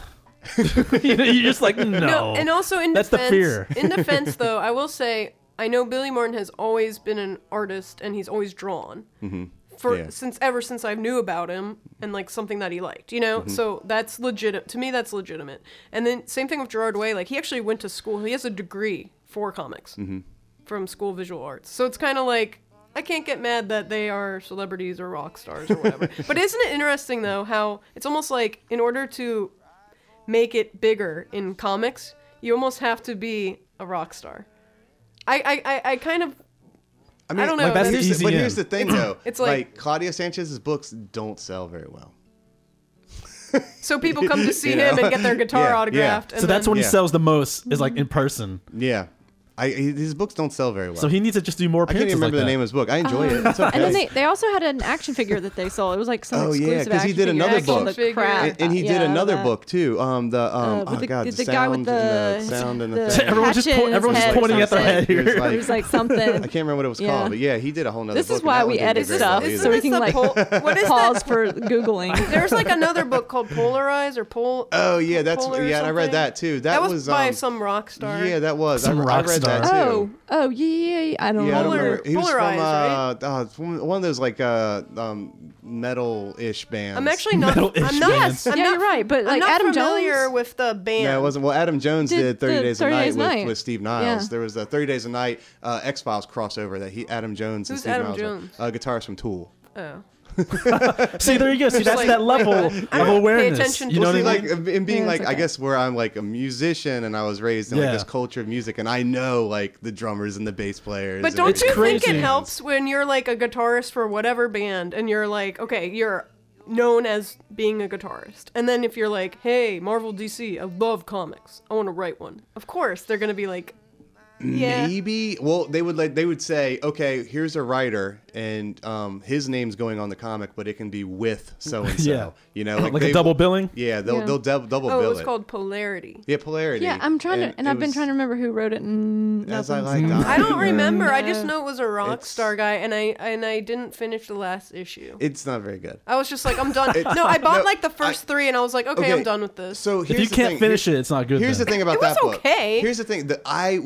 you know, you're just like, no. No, and also in That's the defense, fear. in defense though, I will say I know Billy Martin has always been an artist and he's always drawn. Mm-hmm. For Yeah. since ever since I knew about him and like something that he liked, you know. Mm-hmm. So that's legit to me. That's legitimate. And then same thing with Gerard Way. Like he actually went to school. He has a degree for comics Mm-hmm. from School of Visual Arts. So it's kind of like I can't get mad that they are celebrities or rock stars or whatever. But isn't it interesting though how it's almost like in order to make it bigger in comics, you almost have to be a rock star. I I, I, I kind of I mean, I don't know, Like, that's but the here's, easy but in. here's the thing, though. it's like, like- Claudia Sanchez's books don't sell very well. so people come to see You him know? and get their guitar Yeah, yeah. autographed. And So that's then, when he Yeah. sells the most is like in person. Yeah, I his books don't sell very well. So he needs to just do more I can't appearances even remember like the that. name of his book. I enjoy it. It's okay. And then they, they also had an action figure that they sold. It was like some Oh, yeah, exclusive 'cause he action did figure. another I sold book. the crap and, and he yeah, did another that. book too. Um, the um, Uh, with oh the- god, the the, guy with sound and the- the sound and the, the thing. Everyone's just hatchet po- in his everyone's just head pointing or at their something. head It was here. like- It was like something. I can't remember what it was Yeah. called, but yeah, he did a whole nother This book. is and why that we one didn't edit do very stuff well Isn't so we this can the like pol- what is pause that? for googling. There's like another book called Polarize or Pol. Oh yeah, that's Polar or yeah. and I read something. that too. That, That, was, by um, some rock star. Yeah, that was. Some I, rock I read star. that too. Oh, oh yeah, yeah, yeah. I don't Yeah, I don't know. Polar- remember. He was from Polarize, uh, oh, it's one one of those like uh, um, metal-ish bands. I'm actually not. Metal-ish I'm not. bands. I'm Yeah, not, you're right, but, I'm like, not Adam familiar Jones- with the band. No, it wasn't. Well, Adam Jones Did did thirty the Days a thirty Night Days with, Night. with Steve Niles. Yeah. There was a thirty Days a Night uh, X Files crossover that he Adam Jones and Who's Steve Adam Niles. were- Jones? Uh, guitarist from Tool. Oh. See, there you go. See, Just that's like- that level I of don't pay awareness. attention You to know Well, what see, I like mean? in being Yeah, like it's I okay. guess where I'm like a musician and I was raised in Yeah. like this culture of music and I know like the drummers and the bass players. But and don't It's you think crazy. it helps when you're like a guitarist for whatever band and you're like, okay, you're known as being a guitarist. And then if you're like, hey, Marvel D C, I love comics. I want to write one. Of course, they're going to be like, yeah. Maybe. Well, they would like they would say, okay, here's a writer, and um, his name's going on the comic, but it can be with so and so. Yeah. You know, Like a they- double billing? Yeah, they'll Yeah. they'll dub- double Oh, bill it was it. called Polarity. Yeah, Polarity. Yeah, I'm trying to, and it I've been was trying to remember who wrote it. And As I nothing's- Like I Dying. don't remember. I Yeah. just know it was a rock It's- star guy, and I and I didn't finish the last issue. It's not very good. I was just like, I'm done. No, I bought no, like the first I- three, and I was like, okay, Okay, I'm done with this. So If here's you the can't thing. finish Here- it, it's not good. Here's then. the thing about It was that book. okay. Here's the thing that I was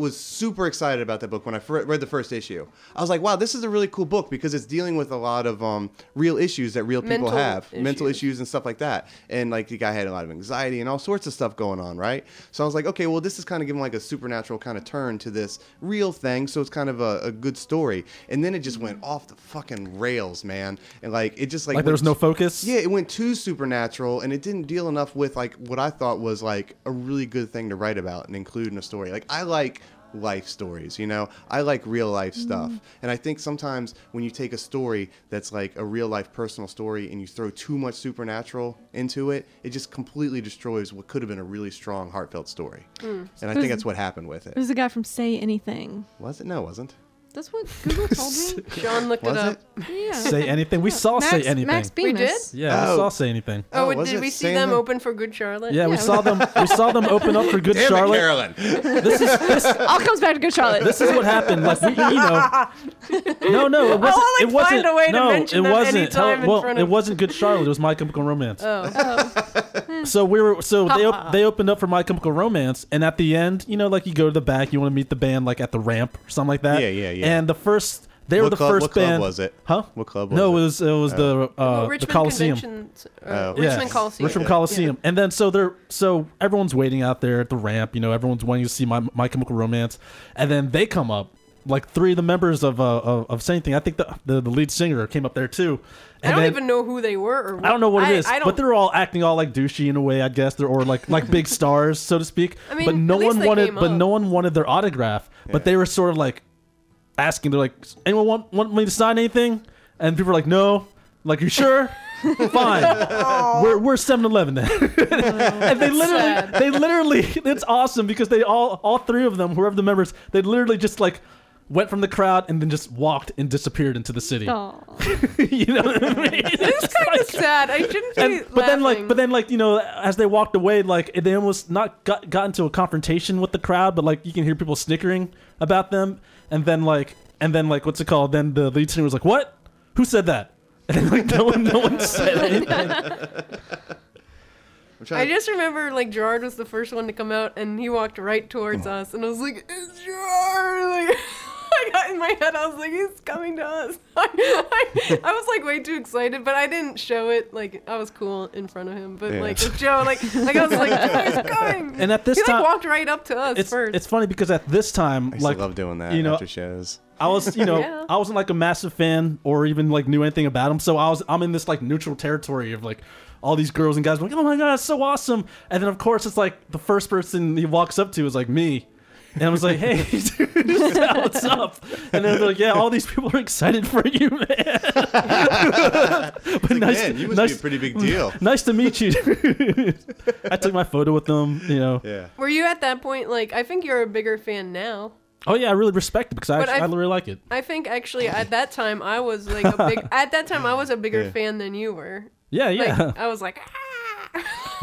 super excited about that book when I fir- read the first issue. I was like, wow, this is a really cool book because it's dealing with a lot of um, real issues that real people Mental have, issues. mental issues and stuff like that. And like the guy had a lot of anxiety and all sorts of stuff going on, right? So I was like, okay, well, this is kind of giving like a supernatural kind of turn to this real thing. So it's kind of a, a good story. And then it just went off the fucking rails, man. And like it just like Like there was went- no focus. Yeah, it went too supernatural, and it didn't deal enough with like what I thought was like a really good thing to write about and include in a story. Like I like life stories, you know, I like real life stuff, and I think sometimes when you take a story that's like a real life personal story and you throw too much supernatural into it, it just completely destroys what could have been a really strong, heartfelt story. And I think that's what happened with It it. was the guy from Say Anything. Was it? No, it wasn't. That's what Google told me. John looked Was it up. it? Yeah. Say anything. We saw Max, say anything. Max We Bemis. did? Yeah, Oh. we saw say anything. Oh, Oh, was did it we see Same them thing? open for Good Charlotte? Yeah, we Yeah. saw them. We saw them open up for Good Damn Charlotte. it, Carolyn. This is this, All comes back to Good Charlotte. this is what happened. Like we, you know, no, no, it wasn't. only It wasn't. find a way to no, mention it them wasn't. anytime in well, front it of- wasn't Good Charlotte. It was My Chemical Romance. Oh. So we were. So they op- they opened up for My Chemical Romance, and at the end, you know, like you go to the back, you want to meet the band, like at the ramp or something like that. Yeah, yeah, yeah. And the first. They were What the club- first what club band. was it? Huh? What club was no, it? it was it was the uh, Oh, the Richmond Coliseum. Convention- uh, Oh. Richmond Yes, Coliseum. Richmond Coliseum. And then so they're so everyone's waiting out there at the ramp. You know, everyone's wanting to see my My Chemical Romance, and then they come up. Like three of the members of uh, of, of Say Anything. I think the, the the lead singer came up there too. I And don't then- even know who they were. Or what. I don't know what it is, I, I don't, but they're all acting all like douchey in a way, I guess. They're or like like big stars, so to speak. I mean, but no at least one they wanted, came but up. no one wanted their autograph. But they were sort of like asking. They're like, anyone want want me to sign anything? And people were like, no. Like, you sure? Fine. We're we're seven eleven then. And they literally sad. they literally it's awesome because they all all three of them, whoever the members, they literally just like went from the crowd and then just walked and disappeared into the city. Aw. You know what I mean? It's kind of sad. I shouldn't be And, but then like laughing. but then like you know as they walked away, like they almost not got got into a confrontation with the crowd, but like you can hear people snickering about them, and then like and then like what's it called, then the lead singer was like, what, who said that? And then, like no one no one said anything. I'm trying I to- just remember like Gerard was the first one to come out, and he walked right towards us, and I was like, "It's Gerard!" Like, I got in my head, I was like, "He's coming to us." I, I, I was like way too excited, but I didn't show it. Like I was cool in front of him, but Yeah. like with Joe, like like I was like, "He's coming!" And at this he like time- walked right up to us It's first. it's funny because at this time, I used like to love doing that you know, after shows. I was, you know, Yeah. I wasn't like a massive fan or even like knew anything about him. So I was, I'm in this like neutral territory of like all these girls and guys like, oh my god, it's so awesome. And then of course it's like the first person he walks up to is like me, and I was like, hey, dude, what's up? And then they're like, yeah, all these people are excited for you, man. But nice, Man, you must nice, be a pretty big deal. nice to meet you. I took my photo with them, you know. Yeah. Were you at that point like? I think you're a bigger fan now. Oh yeah, I really respect it because I, But actually, I I've- really like it. I think actually at that time I was like a big. At that time I was a bigger Yeah. fan than you were. Yeah, Like yeah. I was like. "Ah."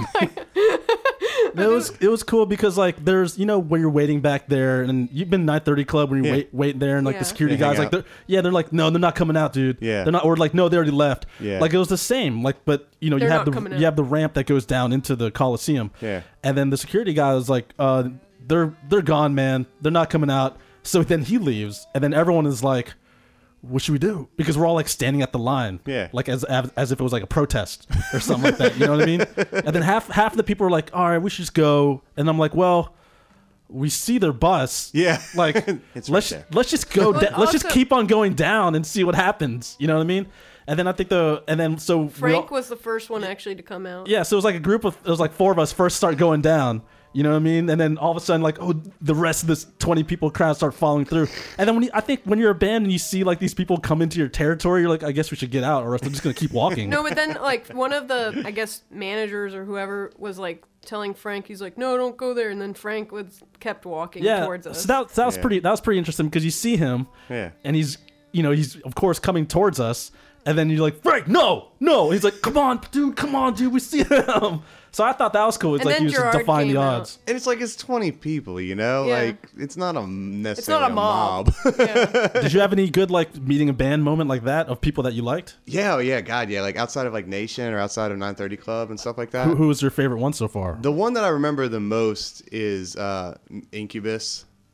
It was it was cool because like there's you know when you're waiting back there and you've been nine thirty club when you Yeah. wait wait there and like Yeah. the security They hang guys like out. they're, yeah they're like no they're not coming out dude Yeah. they're not or like no they already left Yeah. like it was the same like but you know They're you have not the coming you out. have the ramp that goes down into the Coliseum Yeah. and then the security guy was like uh they're they're gone man they're not coming out so then he leaves and then everyone is like what should we do? Because we're all like standing at the line, Yeah. like as as, as if it was like a protest or something like that. You know what I mean? And then half half the people are like, "All right, we should just go," and I'm like, "Well, we see their bus, Yeah. Like It's let's right there. let's just go, But da- let's just also- keep on going down and see what happens." You know what I mean? And then I think the and then so we Frank all- was the first one actually to come out. yeah, so it was like a group of it was like four of us first start going down. You know what I mean? And then all of a sudden, like, oh, the rest of this twenty people crowd start following through. And then when you, I think when you're a band and you see like these people come into your territory, you're like, I guess we should get out, or else they're just gonna keep walking. No, but then like one of the I guess managers or whoever was like telling Frank, he's like, no, don't go there, and then Frank was kept walking yeah, towards us. so that that was Yeah. pretty that was pretty interesting because you see him, Yeah. and he's you know he's of course coming towards us, and then you're like, Frank, no, no. He's like, come on, dude, come on, dude, we see him. So I thought that was cool. It's And like then he was just Gerard defying the came out. odds. And it's like it's twenty people, you know, Yeah. like it's not a necessarily not a mob. Yeah. Did you have any good like meeting a band moment like that of people that you liked? yeah, oh, yeah, God, yeah, like outside of like Nation or outside of nine thirty Club and stuff like that. Who, who was your favorite one so far? The one that I remember the most is uh, Incubus.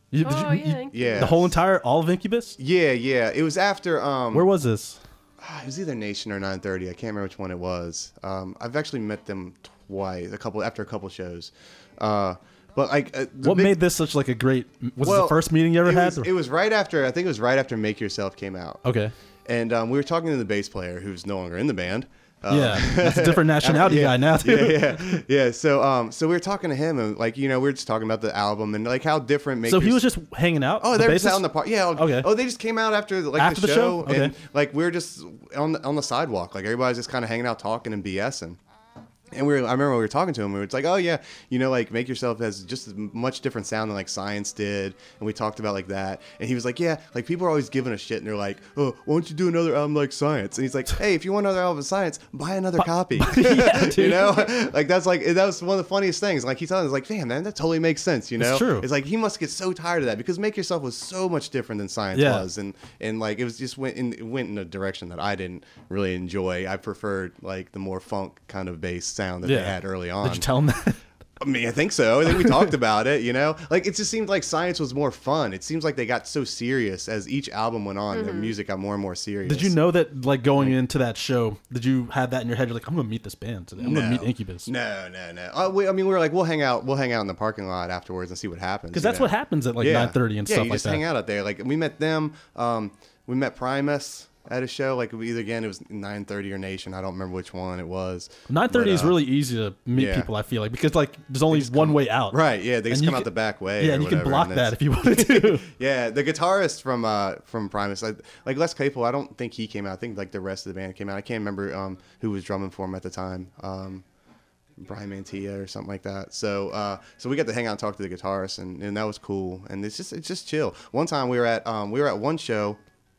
You, did Oh you, yeah. you- Yeah. the whole entire all of Incubus. Yeah, yeah. It was after. Um, Where was this? It was either Nation or nine thirty. I can't remember which one it was. Um, I've actually met them twice, a couple after a couple shows. Uh, but like, uh, the What big- made this such like a great? Was it well, the first meeting you ever it had? Was, it was right after. I think it was right after Make Yourself came out. Okay. And um, we were talking to the bass player, who's no longer in the band. Uh, Yeah, that's a different nationality yeah, guy now too. Yeah, yeah, yeah. So, um, so we were talking to him, and like, you know, we were just talking about the album and like how different. Make So he Your- was just hanging out. Oh, the they were just bassist? out in the park. Yeah. Okay. Oh, they just came out after like After the the show, show? Okay. and like we were just on the on the sidewalk. Like everybody's just kind of hanging out, talking and BSing. And we were, I remember we were talking to him. We were like, oh yeah, you know, like Make Yourself has just as much different sound than like Science did, and we talked about like that. And he was like, yeah, like people are always giving a shit, and they're like, oh, why don't you do another album like Science? And he's like, hey, if you want another album of Science, buy another copy. Yeah, dude. You know, like that's like that was one of the funniest things. Like he's telling us, like, damn man, that totally makes sense. You know, It's true. It's like he must get so tired of that because Make Yourself was so much different than Science Yeah. was, and and like it was just went in it went in a direction that I didn't really enjoy. I preferred like the more funk kind of bass sound that Yeah. they had early on. Did you tell him that? I mean, I think so. I think we talked about it, you know? Like, it just seemed like Science was more fun. It seems like they got so serious as each album went on. Their music got more and more serious. Did you know that, like, going into that show, did you have that in your head? You're like, I'm going to meet this band today. I'm going to meet Incubus. No, no, no. Uh, we, I mean, we were like, we'll hang out. We'll hang out in the parking lot afterwards and see what happens. Because you that's know? what happens at, like, Yeah. nine thirty and yeah, stuff you like just that. hang out out there. Like, we met them. Um, we met Primus at a show. Like, we either, again, it was nine thirty or Nation. I don't remember which one it was. nine thirty But, is uh, really easy to meet yeah. people, I feel like, because, like, there's only one way out. Right, yeah. They And just you come out can- the back way. Yeah, or and you can whatever, block and that it's- if you wanted to. Yeah, the guitarist from uh from Primus, like, like Les Claypool, I don't think he came out. I think like the rest of the band came out. I can't remember um who was drumming for him at the time. Um, Brian Mantilla or something like that. So uh so we got to hang out and talk to the guitarist, and, and that was cool. And it's just it's just chill. One time we were at um we were at one show.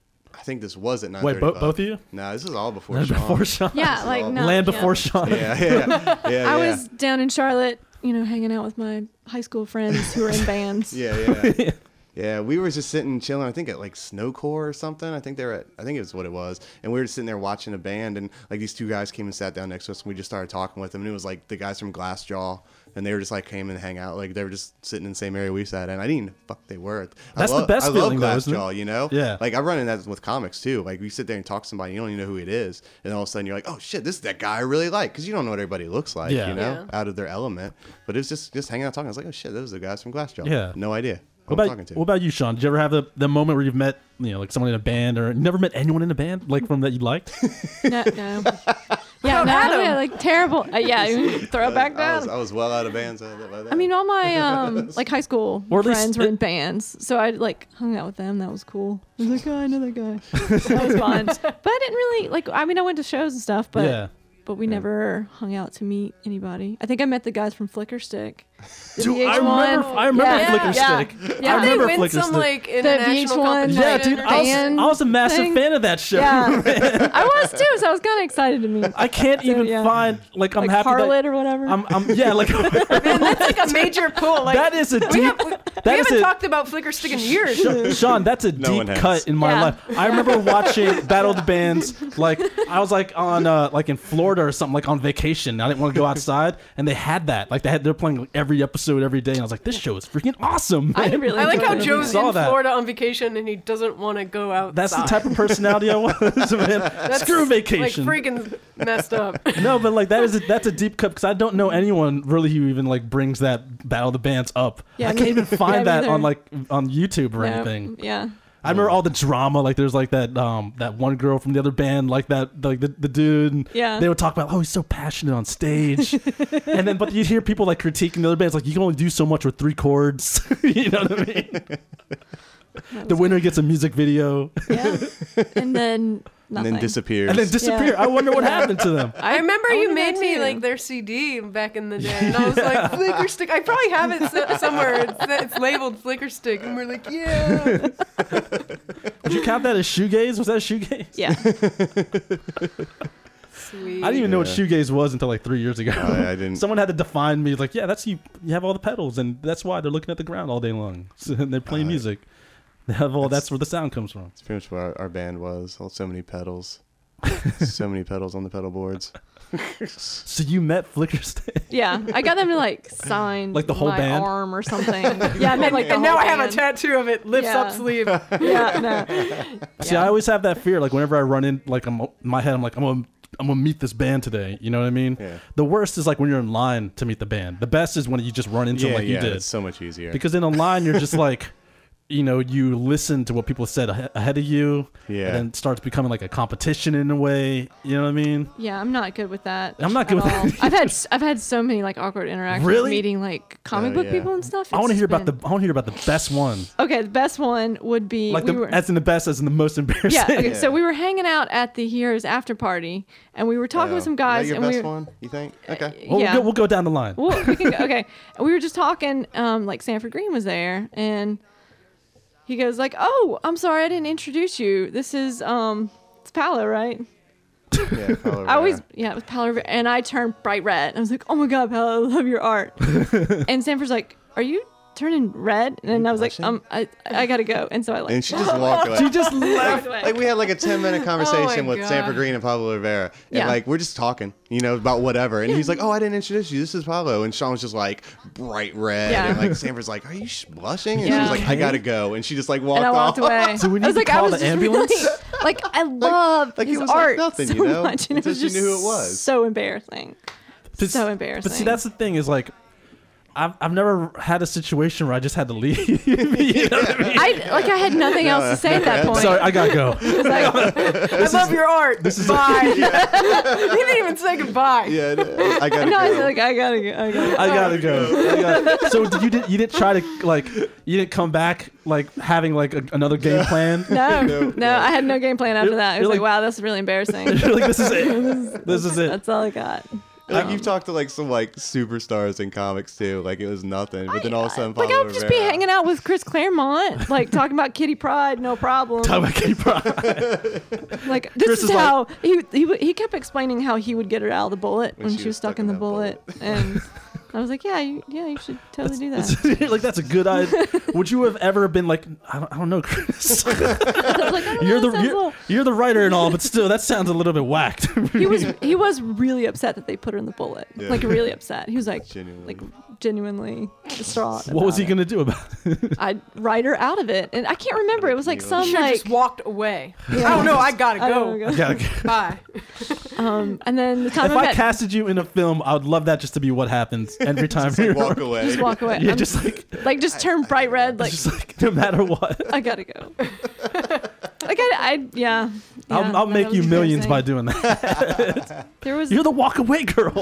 I think this was at nine thirty. Wait, bo- both of you? No, this is all before Land Sean. before Sean. Yeah, like all- no, Land yeah. before Sean. Yeah, yeah, yeah. yeah I yeah. was down in Charlotte, you know, hanging out with my high school friends who were in bands. Yeah, yeah. Yeah, we were just sitting chilling. I think at like Snowcore or something. I think they were at. I think it was what it was. And we were just sitting there watching a band, and like these two guys came and sat down next to us, and we just started talking with them. And it was like the guys from Glassjaw, and they were just like came and hang out. Like they were just sitting in the same area we sat in. I didn't even know fuck they were. I That's the love, best I feeling, though, love isn't it? Glassjaw, you know? Yeah. Like I run into that with comics too. Like we sit there and talk to somebody, you don't even know who it is, and all of a sudden you're like, oh shit, this is that guy I really like, because you don't know what everybody looks like, Yeah. you know, Yeah. out of their element. But it was just just hanging out talking. I was like, oh shit, those are the guys from Glassjaw. Yeah. No idea. What Who I'm about, talking to. what about you, Sean? Did you ever have the, the moment where you've met, you know, like someone in a band, or you never met anyone in a band, like from that you liked? No, no. Yeah, about no, Adam? yeah, like terrible. Uh, yeah, you throw it back I was, down. I was well out of bands. uh, by then. I mean, all my um like high school Or at least friends were it- in bands, so I like hung out with them. That was cool. I was like, oh, I know that guy. That was fun. But I didn't really like. I mean, I went to shows and stuff, but yeah. but we never hung out to meet anybody. I think I met the guys from Flickerstick. The Dude, I V H one. remember, I remember Yeah, Flicker yeah, Stick. yeah. I Did they remember win Flicker some Stick. like V H international one, competition? Yeah, dude, or I was, band I was a massive thing. fan of that show. Yeah, I was too. So I was kind of excited to meet. I can't even yeah. find like I'm like happy Harlot that or whatever. I'm, I'm yeah like Man, that's like a major pull. Like that is a we, deep have, we, that we is haven't a talked about Flicker Stick in years. Sean, Sean, that's a No one deep has. cut in my Yeah. life. I remember watching Battle of the Bands. Like I was like on uh, like in Florida or something, like on vacation. I didn't want to go outside, and they had that. Like they had they're playing like, every episode every day, and I was like, this show is freaking awesome. I man. really I like how enjoyed it. Joe's Saw in that. Florida on vacation and he doesn't want to go outside. That's the type of personality I was, man. That's, Screw vacation. Like freaking messed up. No, but like that is a, that's a deep cut because I don't know anyone really who even like brings that Battle of the Bands up. Yeah, I can't me- even find yeah, me that neither. on like on YouTube or No, anything. Yeah. I remember all the drama. Like there's like that um that one girl from the other band, like that like the, the dude. And Yeah. They would talk about, oh, he's so passionate on stage, and then but you'd hear people like critiquing the other bands, like you can only do so much with three chords. You know what I mean? The winner gets a music video Yeah. And then nothing. and then disappears. and then disappear. Yeah. I wonder what happened to them. I remember I you wonder made that me too. like their C D back in the day, and I was like, Flicker Stick. I probably have it so- somewhere. It's, it's labeled Flicker Stick, and we're like, yeah. Would you count that as shoegaze? Was that shoegaze? Yeah. Sweet. I didn't even know what Yeah. shoegaze was until like three years ago. I- I didn't- Someone had to define me. Like, yeah, that's you. You have all the pedals, and that's why they're looking at the ground all day long. So, and they're playing Uh, music. They have all. That's where the sound comes from. That's pretty much what our, our band was. Oh, so many pedals. So many pedals on the pedal boards. So you met Flickerstan? Yeah, I got them to like sign Like the whole my band? arm or something. Yeah, I meant like the and now whole I have a band. tattoo of it, lifts Yeah. up sleeve. Yeah, no. See, I always have that fear. Like whenever I run in, like I'm in my head, I'm like, I'm gonna, I'm gonna meet this band today. You know what I mean? Yeah. The worst is like when you're in line to meet the band. The best is when you just run into Yeah, them like yeah, you did. it's so much easier. Because in a line, you're just like, you know, you listen to what people said ahe- ahead of you. Yeah. And then it starts becoming like a competition in a way. You know what I mean? Yeah, I'm not good with that. I'm not good at with all. that I've had I've had so many like awkward interactions Really? meeting like comic Oh, book yeah. people and stuff. I want to It's hear about been- the. I want to hear about the best one. Okay, the best one would be Like we the were, as in the best, as in the most embarrassing. yeah. Okay, Yeah. so we were hanging out at the Heroes after party, and we were talking Oh, with some is guys, that your and best we were, one, you think? Okay. Well, yeah. we'll, go, we'll go down the line. Well, we can go, okay. And we were just talking, um, like Sanford Green was there, and he goes like, "Oh, I'm sorry, I didn't introduce you. This is um, it's Paolo, right?" Yeah, Paolo I always, Rivera. yeah, it was Paolo Rivera, and I turned bright red. I was like, "Oh my god, Paolo, I love your art." And Sanford's like, "Are you turning red?" And I was like, blushing? "Um, I, I gotta go." And so I like, And she just walked away. She just walked left. away. Like we had like a ten minute conversation with God. Sanford Green and Pablo Rivera, and Yeah. like we're just talking, you know, about whatever. And he's like, "Oh, I didn't introduce you. This is Pablo." And Sean was just like bright red, Yeah. and like Sanford's like, "Are you sh- blushing?" And Yeah. she was like, "I gotta go," and she just like walked and I walked off. away. So we I was need to like, call I was the just ambulance? really- like I love like it his was like art nothing, so you know, much, and it until was she just knew who it was. so embarrassing. But, So But embarrassing. see, that's the thing is like, I've I've never had a situation where I just had to leave. You know what I mean? I like I had nothing else to say at that point. Sorry, I gotta go. It was like, I love your art. This is bye. you didn't even say goodbye. Yeah, no, I gotta no, I was go. like, I gotta go. I gotta go. I gotta go. I gotta- So did you did you didn't try to like you didn't come back like having like a, another game plan? No, No, no, no. I had no game plan after You're- that. It was you're like, like- wow, that's really embarrassing. You're like, this is it. This is it. That's all I got. Like you've talked to like some like superstars in comics too. Like it was nothing, but then all of a sudden, Like I Pablo would just be Rivera- hanging out with Chris Claremont, like talking about Kitty Pryde, no problem. Talk about Kitty Pryde. Like this Chris is is like- how he, he w- he kept explaining how he would get her out of the bullet when, When she was stuck in the that bullet, and I was like, yeah, you, yeah, you should totally do that. like that's a good idea. Would you have ever been like I don't, I don't know, Chris? I was like, I don't know, you're the that sounds a you're, little- you're the writer and all, but still, that sounds a little bit whacked. he was he was really upset that they put her in the bullet, Yeah. like really upset. He was like Genuinely. like genuinely distraught. What was about he it. gonna do about it? I'd write her out of it, and I can't remember. It was like You some Should have like just walked away. I don't know. I gotta I go. don't know. Gotta go. Bye. Um, and then the time If I I met, casted you in a film, I would love that just to be what happens every time. Just, like, you're- walk away. just walk away. Yeah, I'm- just like like just turn bright red. Like just like no matter what. I gotta go. Like I, I yeah. I'll, yeah, I'll no, make that you was millions by embarrassing. doing that. There was You're the walk away girl.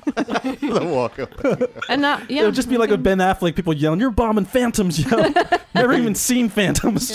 The walk away. and not yeah. It'll just be like a Ben Affleck, people yelling, "You're bombing phantoms, yo!" Never even seen phantoms.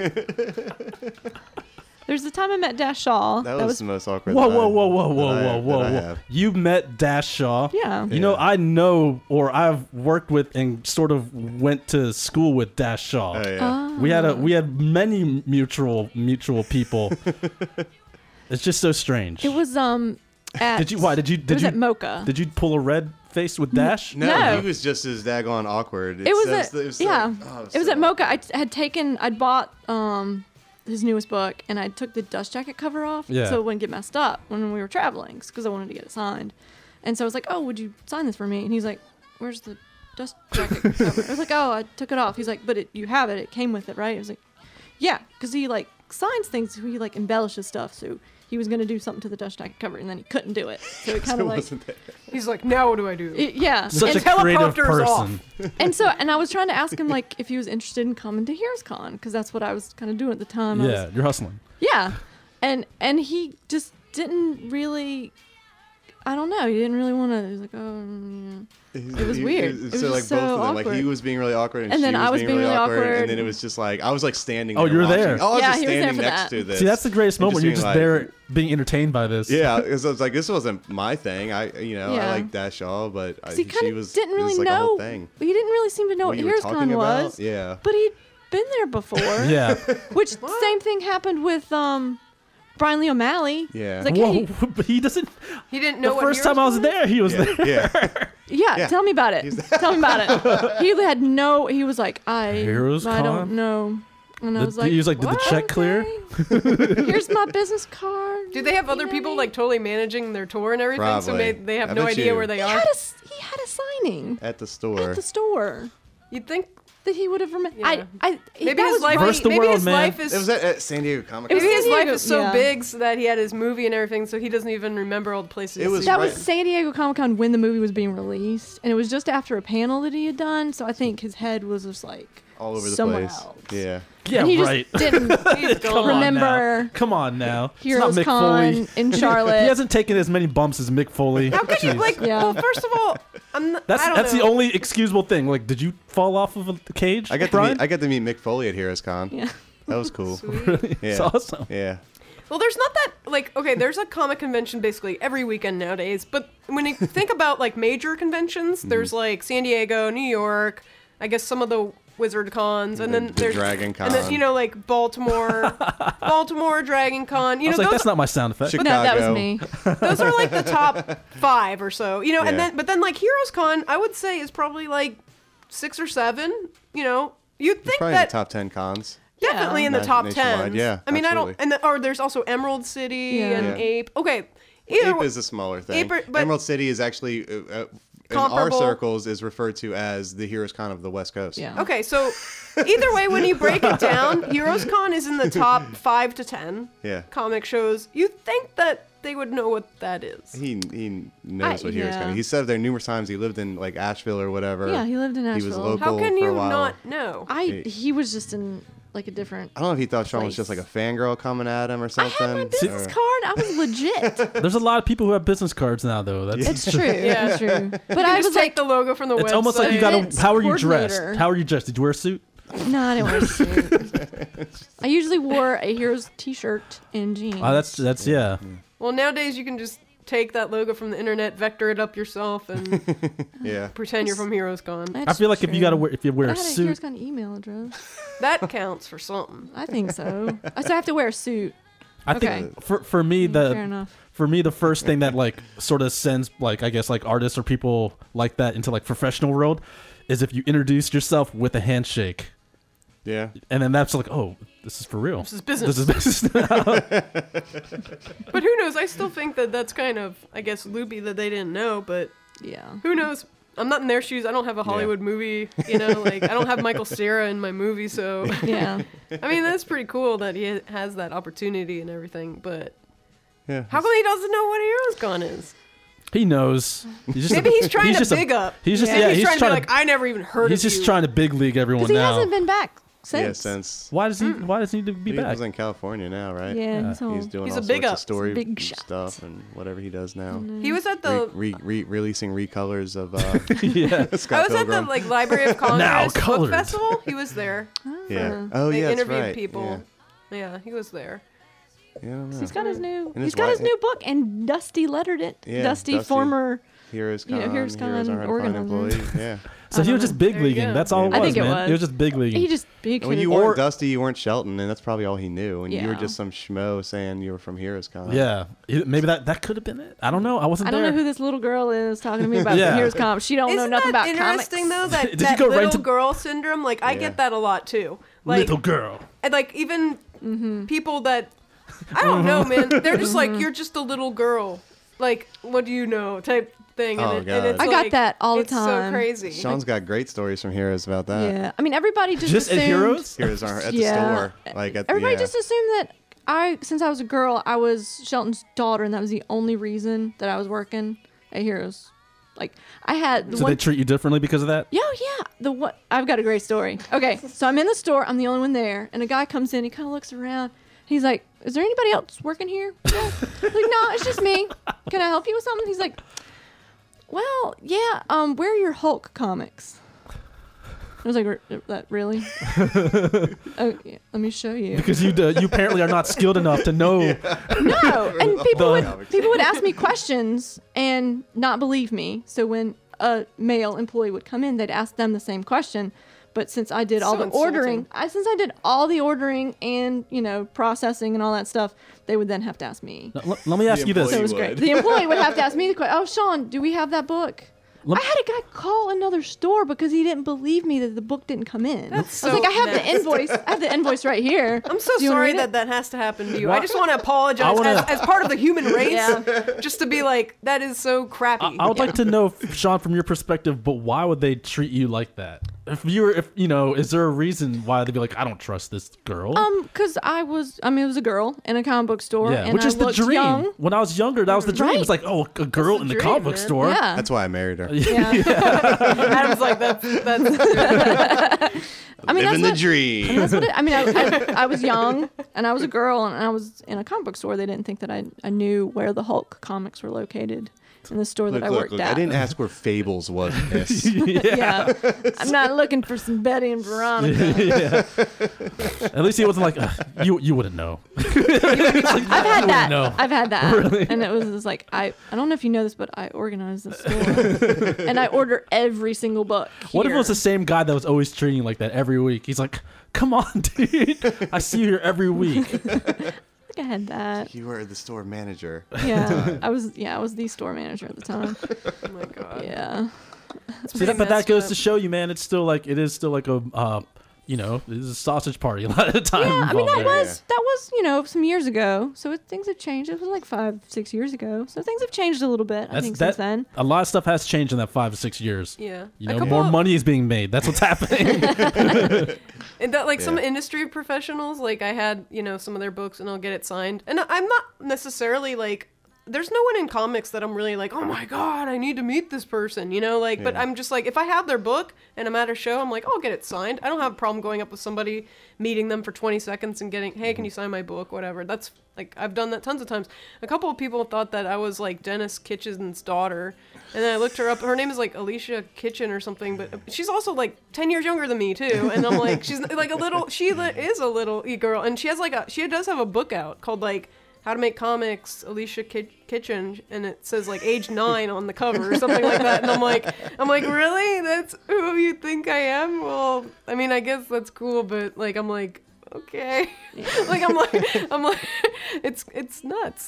There's the time I met Dash Shaw. That was, the most awkward. Whoa, that whoa, I- whoa, whoa, that whoa, I- whoa, that whoa, I whoa! have. You met Dash Shaw. yeah. You know, Yeah. I know, or I've worked with and sort of went to school with Dash Shaw. Oh, yeah. Ah. We had a we had many mutual mutual people. It's just so strange. It was um at Did you? Why did you? it Did was you? at Mocha. Did you pull a red face with Dash? No, No. he was just as daggone awkward. it was It's- at it was yeah. like- oh, it was so at Mocha. I awkward. t- had taken. I'd bought um his newest book, and I took the dust jacket cover off Yeah. so it wouldn't get messed up when we were traveling, because I wanted to get it signed. And so I was like, "Oh, would you sign this for me?" And he's like, "Where's the dust jacket cover?" I was like, "Oh, I took it off." He's like, "But it, you have it. It came with it, right?" I was like, "Yeah," because he like signs things. He like embellishes stuff. So he was gonna do something to the dust jacket cover, and then he couldn't do it. So it kind So of like, wasn't there. He's like, now what do I do? it- yeah. Such and, a creative teleprompter's off. person. and so, and I was trying to ask him like if he was interested in coming to Heroes Con, because that's what I was kind of doing at the time. I Yeah, was, you're hustling. yeah. And and he just didn't really. I don't know. He didn't really want to. He was like, oh, yeah. It was weird. It was so like just both so of them, like he awkward. was being really awkward, and, And she then was I was being, being really really awkward, awkward. and then it was just like I was like standing. Oh, there you were watching. there. Oh, I was Yeah, just he was there standing for next that. to this. See, that's the greatest and moment. You're being just like- there being entertained by this. Yeah, because I was like, this wasn't my thing. I, you know, Yeah. I like Dash Shaw, but I, 'Cause he she kind of was didn't it was really like a know. whole thing. He didn't really seem to know What what, you were Heroes talking Con about? was. Yeah. But he'd been there before. Yeah. Which same thing happened with um Brian Lee O'Malley. Yeah. It's like, Whoa, hey, but he doesn't. He didn't know The what first Heroes time I was was? there, he was Yeah, there. yeah. yeah, Yeah. tell me about it. He's- Tell me about it. He had no. He was like, I. Heroes I Con? don't know. And I Did- was like, he was like, did the "What? check clear?" Okay. Here's my business card. Do they have other You know people what I like mean? totally managing their tour and everything? So Probably. they, they have I no bet idea you- where they He are. had a s- he had a signing At the store. at the store You'd think that he would have remembered. Yeah. I, I, maybe that his was life. right. Verse the maybe world, his man. life is. It was at, at San Diego Comic It Con. was maybe his San life Diego, is so yeah. big so that he had his movie and everything, so he doesn't even remember all the places. It he's was seen. That right- was San Diego Comic Con when the movie was being released, and it was just after a panel that he had done. So I think his head was just like all over the somewhere place. else. Yeah. Yeah, and he right. just didn't He's Come gone. on remember now. Come on now. It's Heroes not Mick Con Foley. in He Charlotte. hasn't taken as many bumps as Mick Foley. How could you Jeez. like? Yeah. Well, first of all, I'm not, That's I don't that's know. the only excusable thing. Like, did you fall off of a cage? I got to Brian? meet I got to meet Mick Foley at Heroes Con. Yeah. That was cool. Sweet. It's Yeah. awesome. Yeah. Well, there's not that like okay. There's a comic convention basically every weekend nowadays. But when you think about like major conventions, Mm-hmm. there's like San Diego, New York. I guess some of the Wizard cons, and The- then the there's Dragon and then Con. you know like Baltimore, Baltimore Dragon Con. You I know was like, those, that's not my sound effect. Chicago. No, that was me. those are like the top five or so. You know, and Yeah. then but then like Heroes Con, I would say is probably like six or seven. You know, you'd It's think probably that in the top ten cons. definitely Yeah. in the Na- top nationwide, ten. yeah, I mean, I don't. absolutely. And the, or there's also Emerald City Yeah. and Yeah. Ape. Okay, either Ape way- is a smaller thing. Ape are- but- Emerald City is actually, uh, uh, in our Comparable. circles, is referred to as the Heroes Con of the West Coast. Yeah. Okay, so either way, when you break it down, Heroes Con is in the top five to ten Yeah. comic shows. You think that they would know what that is? He he knows I- what Heroes yeah. Con. He said there numerous times. He lived in like Asheville or whatever. Yeah, he lived in He Asheville. was local How can for you a while. not know? I he was just in like a different. I don't know if he thought Sean was place. just like a fangirl coming at him or I something. had my business or- card. I was legit. There's a lot of people who have business cards now, though. That's It's true. Yeah. It's true. But You I just was take like, the logo from the It's website. almost like you got Events to. How are you dressed? coordinator. How are you dressed? Did you wear a suit? no, I didn't wear a suit. I usually wore a Heroes T-shirt and jeans. Oh, that's that's yeah. Well, nowadays you can just take that logo from the internet, vector it up yourself, and Yeah. pretend you're from Heroes Con. I That's feel like if you true. gotta wear if you wear But a I had a suit, Heroes Con email address. That counts for something. I think so. I still have to wear a suit. I think Okay. for for me Fair the enough. for me the first thing that like sort of sends like I guess like artists or people like that into like professional world is if you introduce yourself with a handshake. Yeah. And then that's like, oh, this is for real. This is business. This is business now. But who knows? I still think that that's kind of, I guess, loopy that they didn't know. But Yeah. who knows? I'm not in their shoes. I don't have a Hollywood movie. You know, like I don't have Michael Cera in my movie. So Yeah. I mean, that's pretty cool that he has that opportunity and everything. But Yeah. how come he doesn't know what Heroes Con is? He knows. He's just Maybe he's trying to just a- big up. He's just Maybe yeah. he's, He's trying, trying to be like, I never even heard He's of just you. trying to big league everyone Because he now. hasn't been back since. Yeah, since Why does he? Mm. Why does he need to be he back? lives in California now, right? Yeah, he's, all, He's doing He's all a big sorts up. of story Big shot. stuff and whatever he does now. He was at the. Re, re, re, releasing recolors of uh, yeah. Scott I was at the Pilgrim. like Library of Congress Now book colored. festival. He was there. yeah. Oh they yeah, that's interviewed right. people. Yeah. he was there. Yeah. Yeah, I don't know. He's got his new. And He's his got his wife- new book, and Dusty lettered it. Yeah, Dusty, Dusty. former. Heroes you Con. know, Heroes Con Heroes are hard to find organizer. employee. Yeah. So I he don't was just know. big There you leaguing. go. That's all it I was, think it man. was. It was just big leaguing. He just he Well, could you have. weren't Dusty, you weren't Shelton, and that's probably all he knew. And you were Yeah. just some schmo saying you were from Heroes Con. yeah. He- Maybe that that could have been it. I don't know. I wasn't I don't there. know who this little girl is talking to me about Yeah. the Heroes Comp. She don't Isn't know nothing that about interesting comics. though? That, Did you that go right little into- girl syndrome. Like I Yeah. get that a lot too. Like Little girl. and like even Mm-hmm. people that I don't know, man. They're just Mm-hmm. like you're just a little girl. Like what do you know? Type thing. Oh, and, it, and God. it's I got like- that all the it's so time. crazy. Sean's got great stories from Heroes about that. Yeah, I mean everybody just Just at assumed, Heroes? Heroes are at the Yeah. store. Like at Everybody yeah. just assumed that I, since I was a girl, I was Shelton's daughter, and that was the only reason that I was working at Heroes. Like I had the So one. they treat you differently because of that? Yeah, yeah. The what? I've got a great story. Okay, so I'm in the store. I'm the only one there, and a guy comes in. He kind of looks around. He's like, "Is there anybody else working here?" No. Like, no, it's just me. Can I help you with something? He's like, "Well, yeah. Um, where are your Hulk comics?" I was like, "R- "That really?" Oh, yeah, let me show you. Because you uh, you apparently are not skilled enough to know. No, and people The- would people would ask me questions and not believe me. So when a male employee would come in, they'd ask them the same question. But since I did all So the insulting. ordering, I since I did all the ordering and you know processing and all that stuff, they would then have to ask me. Let, let me ask you this. So it was He great. would. The employee would have to ask me the question. Oh, Sean, do we have that book? Lem- I had a guy call another store because he didn't believe me that the book didn't come in. That's I was so like, I have nasty. the invoice. I have the invoice right here. I'm so Do you wanna sorry read that it? that has to happen to you. Well, I just want to apologize I wanna- as, as part of the human race, Yeah. just to be like, that is so crappy. I, I would like to know, Sean, from your perspective, but why would they treat you like that? If you were, if you know, is there a reason why they'd be like, I don't trust this girl? Um, because I was, I mean, it was a girl in a comic book store, yeah, and which I is the looked dream. young. When I was younger, that was the dream. Right. It's like, oh, a girl the in the dream, comic book man. store. Yeah. That's why I married her. yeah. Adam's like, that's, that's I mean, Living that's the what, dream. that's what it, I mean, I, I, I was young, and I was a girl, and I was in a comic book store. They didn't think that I, I knew where the Hulk comics were located in the store Look, that I look, worked look. at. I didn't ask where Fables was. Miss. yeah. I'm not looking for some Betty and Veronica. yeah. At least he wasn't like, "Ugh, you you wouldn't know. I've had that. know. I've had that. Really? And it was just like, I, I don't know if you know this, but I organized the store. And I order every single book. What if it here. was the same guy that was always treating you like that every week? He's like, come on, dude. I see you here every week. I think I had that. You were the store manager. Yeah. I was, yeah, I was the store manager at the time. oh my god. Yeah. See, that, but that goes to show you, man, it's still like, it is still like a, uh, you know, it is a sausage party a lot of the time. Yeah, I mean, that involved there. was, that was, you know, some years ago. So it, things have changed. It was like five, six years ago. So things have changed a little bit, I That's- think, that, since then. A lot of stuff has changed in that five to six years. Yeah. You A know, couple more of- money is being made. That's what's happening. And that, like, some Yeah. industry professionals, like, I had, you know, some of their books and I'll get it signed. And I'm not necessarily, like, there's no one in comics that I'm really like, oh my god, I need to meet this person, you know? Like, but Yeah. I'm just like, if I have their book and I'm at a show, I'm like, I'll get it signed. I don't have a problem going up with somebody, meeting them for twenty seconds and getting, hey, can you sign my book? Whatever. That's, like, I've done that tons of times. A couple of people thought that I was, like, Dennis Kitchen's daughter. And then I looked her up. Her name is, like, Alicia Kitchen or something, but she's also, like, ten years younger than me, too. And I'm like, she's, like, a little, she li- is a little e-girl. And she has, like, a, she does have a book out called, like, How to Make Comics, Alicia Ki- Kitchen, and it says, like, age nine on the cover or something like that. And I'm like, I'm like, really? That's who you think I am? Well, I mean, I guess that's cool, but, like, I'm like, okay. like, I'm like, I'm like, it's, it's nuts.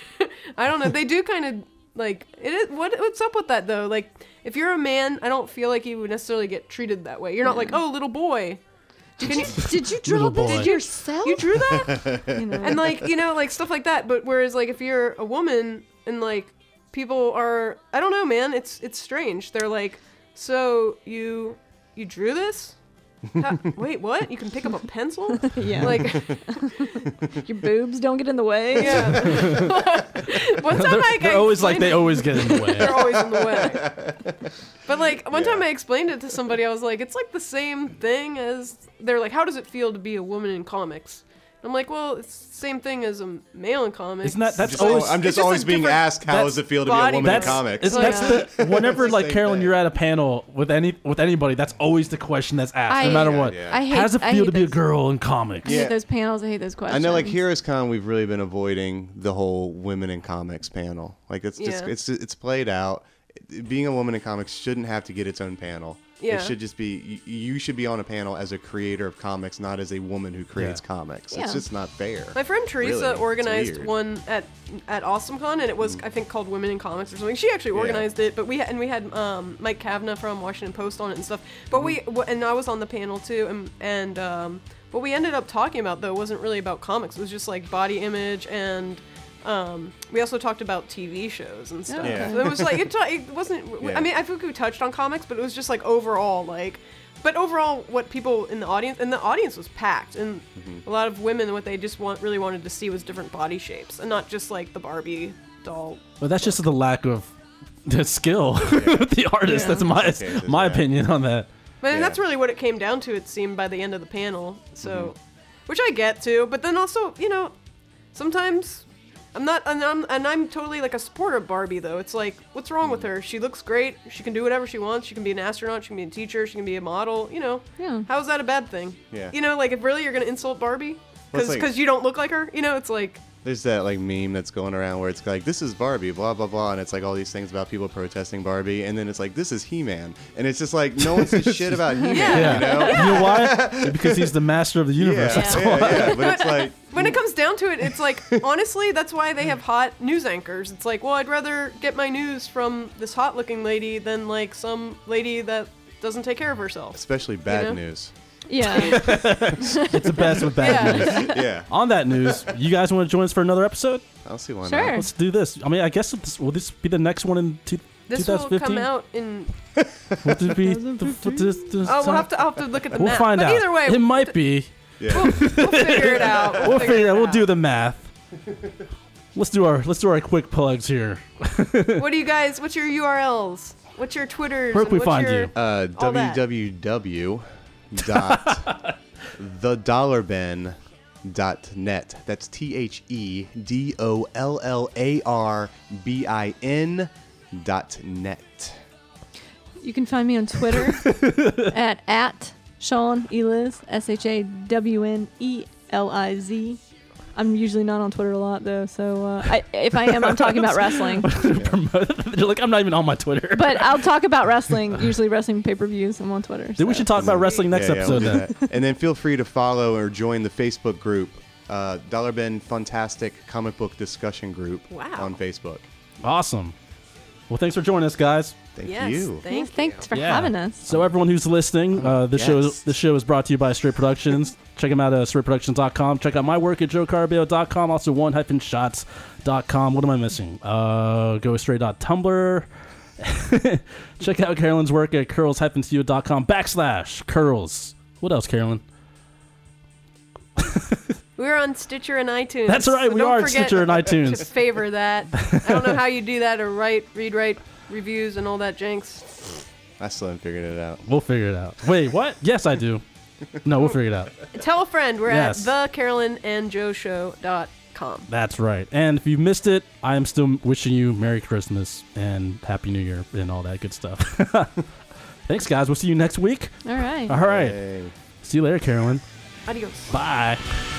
I don't know. They do kind of, like, it is, what, what's up with that, though? Like, if you're a man, I don't feel like you would necessarily get treated that way. You're not like, oh, little boy. Can you, Did you draw Little this boy. yourself? you drew that? You know? And like, you know, like stuff like that. But whereas like if you're a woman and like people are, I don't know, man, it's it's strange. They're like, so you you drew this? How, wait, what? You can pick up a pencil? yeah. Like, Your boobs don't get in the way. yeah. One time I They're I always like, explained they it- always get in the way. They're always in the way. But like one time Yeah. I explained it to somebody, I was like, it's like the same thing as they're like, how does it feel to be a woman in comics? I'm like, well, it's the same thing as a male in comics. Isn't that- that's Just- always- I'm it's just just always a being different asked, how that's does it feel to be a body woman in That's comics? it's, Oh, that's yeah. the whenever It's the like same Carolyn, thing. you're at a panel with any with anybody. That's always the question that's asked, I- no matter Yeah, what. yeah. I hate, How does it I feel hate to be a those- girl in comics? I Yeah. hate those panels. I hate those I questions. know, like Heroes Con, we've really been avoiding the whole women in comics panel. Like it's just Yeah. it's it's played out. Being a woman in comics shouldn't have to get its own panel. Yeah. It should just be you, you should be on a panel as a creator of comics, not as a woman who creates Yeah. comics. Yeah. It's just not fair. My friend Teresa Really, it's organized weird. one at at AwesomeCon, and it was I think called Women in Comics or something. She actually Yeah. organized it, but we had, and we had um, Mike Kavanaugh from Washington Post on it and stuff. But we Mm-hmm. w- and I was on the panel too, and and um, what we ended up talking about though wasn't really about comics. It was just like body image and. Um, we also talked about T V shows and stuff. Yeah. So it was like it, t- it wasn't. Yeah. I mean, I think we touched on comics, but it was just like overall, like. But overall, what people in the audience and the audience was packed, and Mm-hmm. a lot of women, what they just want really wanted to see was different body shapes, and not just like the Barbie doll. But that's just the lack of the skill with the artist. Yeah. That's my Cases, my yeah. opinion on that. But Yeah. that's really what it came down to. It seemed by the end of the panel. So, Mm-hmm. which I get to, but then also, you know, sometimes. I'm not, and I'm, and I'm totally like a supporter of Barbie though. It's like, what's wrong with her? She looks great. She can do whatever she wants. She can be an astronaut. She can be a teacher. She can be a model. You know, Yeah. how is that a bad thing? Yeah. You know, like if really you're gonna insult Barbie Well, because it's like- you don't look like her. You know, it's like There's that like meme that's going around where it's like, this is Barbie, blah blah blah, and it's like all these things about people protesting Barbie, and then it's like, this is He-Man, and it's just like no one says shit about He-Man, Yeah. you know? You know why? Because he's the master of the universe. Yeah, That's yeah, why. yeah, but it's like, When it comes down to it, it's like, honestly, that's why they have hot news anchors. It's like, well, I'd rather get my news from this hot looking lady than like some lady that doesn't take care of herself. especially bad know? news. Yeah. It's the best with bad Yeah. news. Yeah, On that news, you guys want to join us for another episode? I'll see why Sure. not. Let's do this. I mean, I guess this, will this be the next one in two, This will twenty fifteen? come out in. Will this be the, for this, this Oh, we'll time? have to. I'll have to look at the We'll map. find but out. either way, it might be. Yeah. we'll figure it out. We'll figure it out. We'll do out. the math. Let's do our let's do our quick plugs here. What do you guys? What's your U R Ls? What's your Twitters? Where can we and what's find your, you? Uh, All that. www dot the dollar bin dot net. That's T H E D O L L A R B I N dot net. You can find me on Twitter at at Sean Eliz, S H A W N E L I Z. I'm usually not on Twitter a lot though, so uh, I, if I am, I'm talking about wrestling. You're like, I'm not even on my Twitter. But I'll talk about wrestling, usually wrestling pay-per-views. I'm on Twitter. Then we so. should talk about wrestling next Yeah, yeah, episode we'll do then. that. And then feel free to follow or join the Facebook group, uh, Dollar Bin Fantastic Comic Book Discussion Group Wow. on Facebook. Awesome. Well, thanks for joining us, guys. Thank Yes, you. thank Yeah, you. thanks for Yeah. having us. So everyone who's listening, uh, this show Yes. this show is brought to you by Straight Productions. Check them out at straight productions dot com. Check out my work at joe carabeo dot com. Also one dash shots dot com. What am I missing? Uh, go straight dot tumblr. Check out Carolyn's work at curls dash studio dot com backslash curls. What else, Carolyn? We're on Stitcher and iTunes. That's right, so we don't are at forget Stitcher and To iTunes. favor that. I don't know how you do that or write, read, write reviews and all that jinx. I still haven't figured it out. We'll figure it out. Wait, what? Yes, I do. No, we'll figure it out. Tell a friend. We're Yes. at the Carolyn and Joe Show dot com. That's right. And if you missed it, I am still wishing you Merry Christmas and Happy New Year and all that good stuff. Thanks, guys. We'll see you next week. All right. All right. Yay. See you later, Carolyn. Adios. Bye.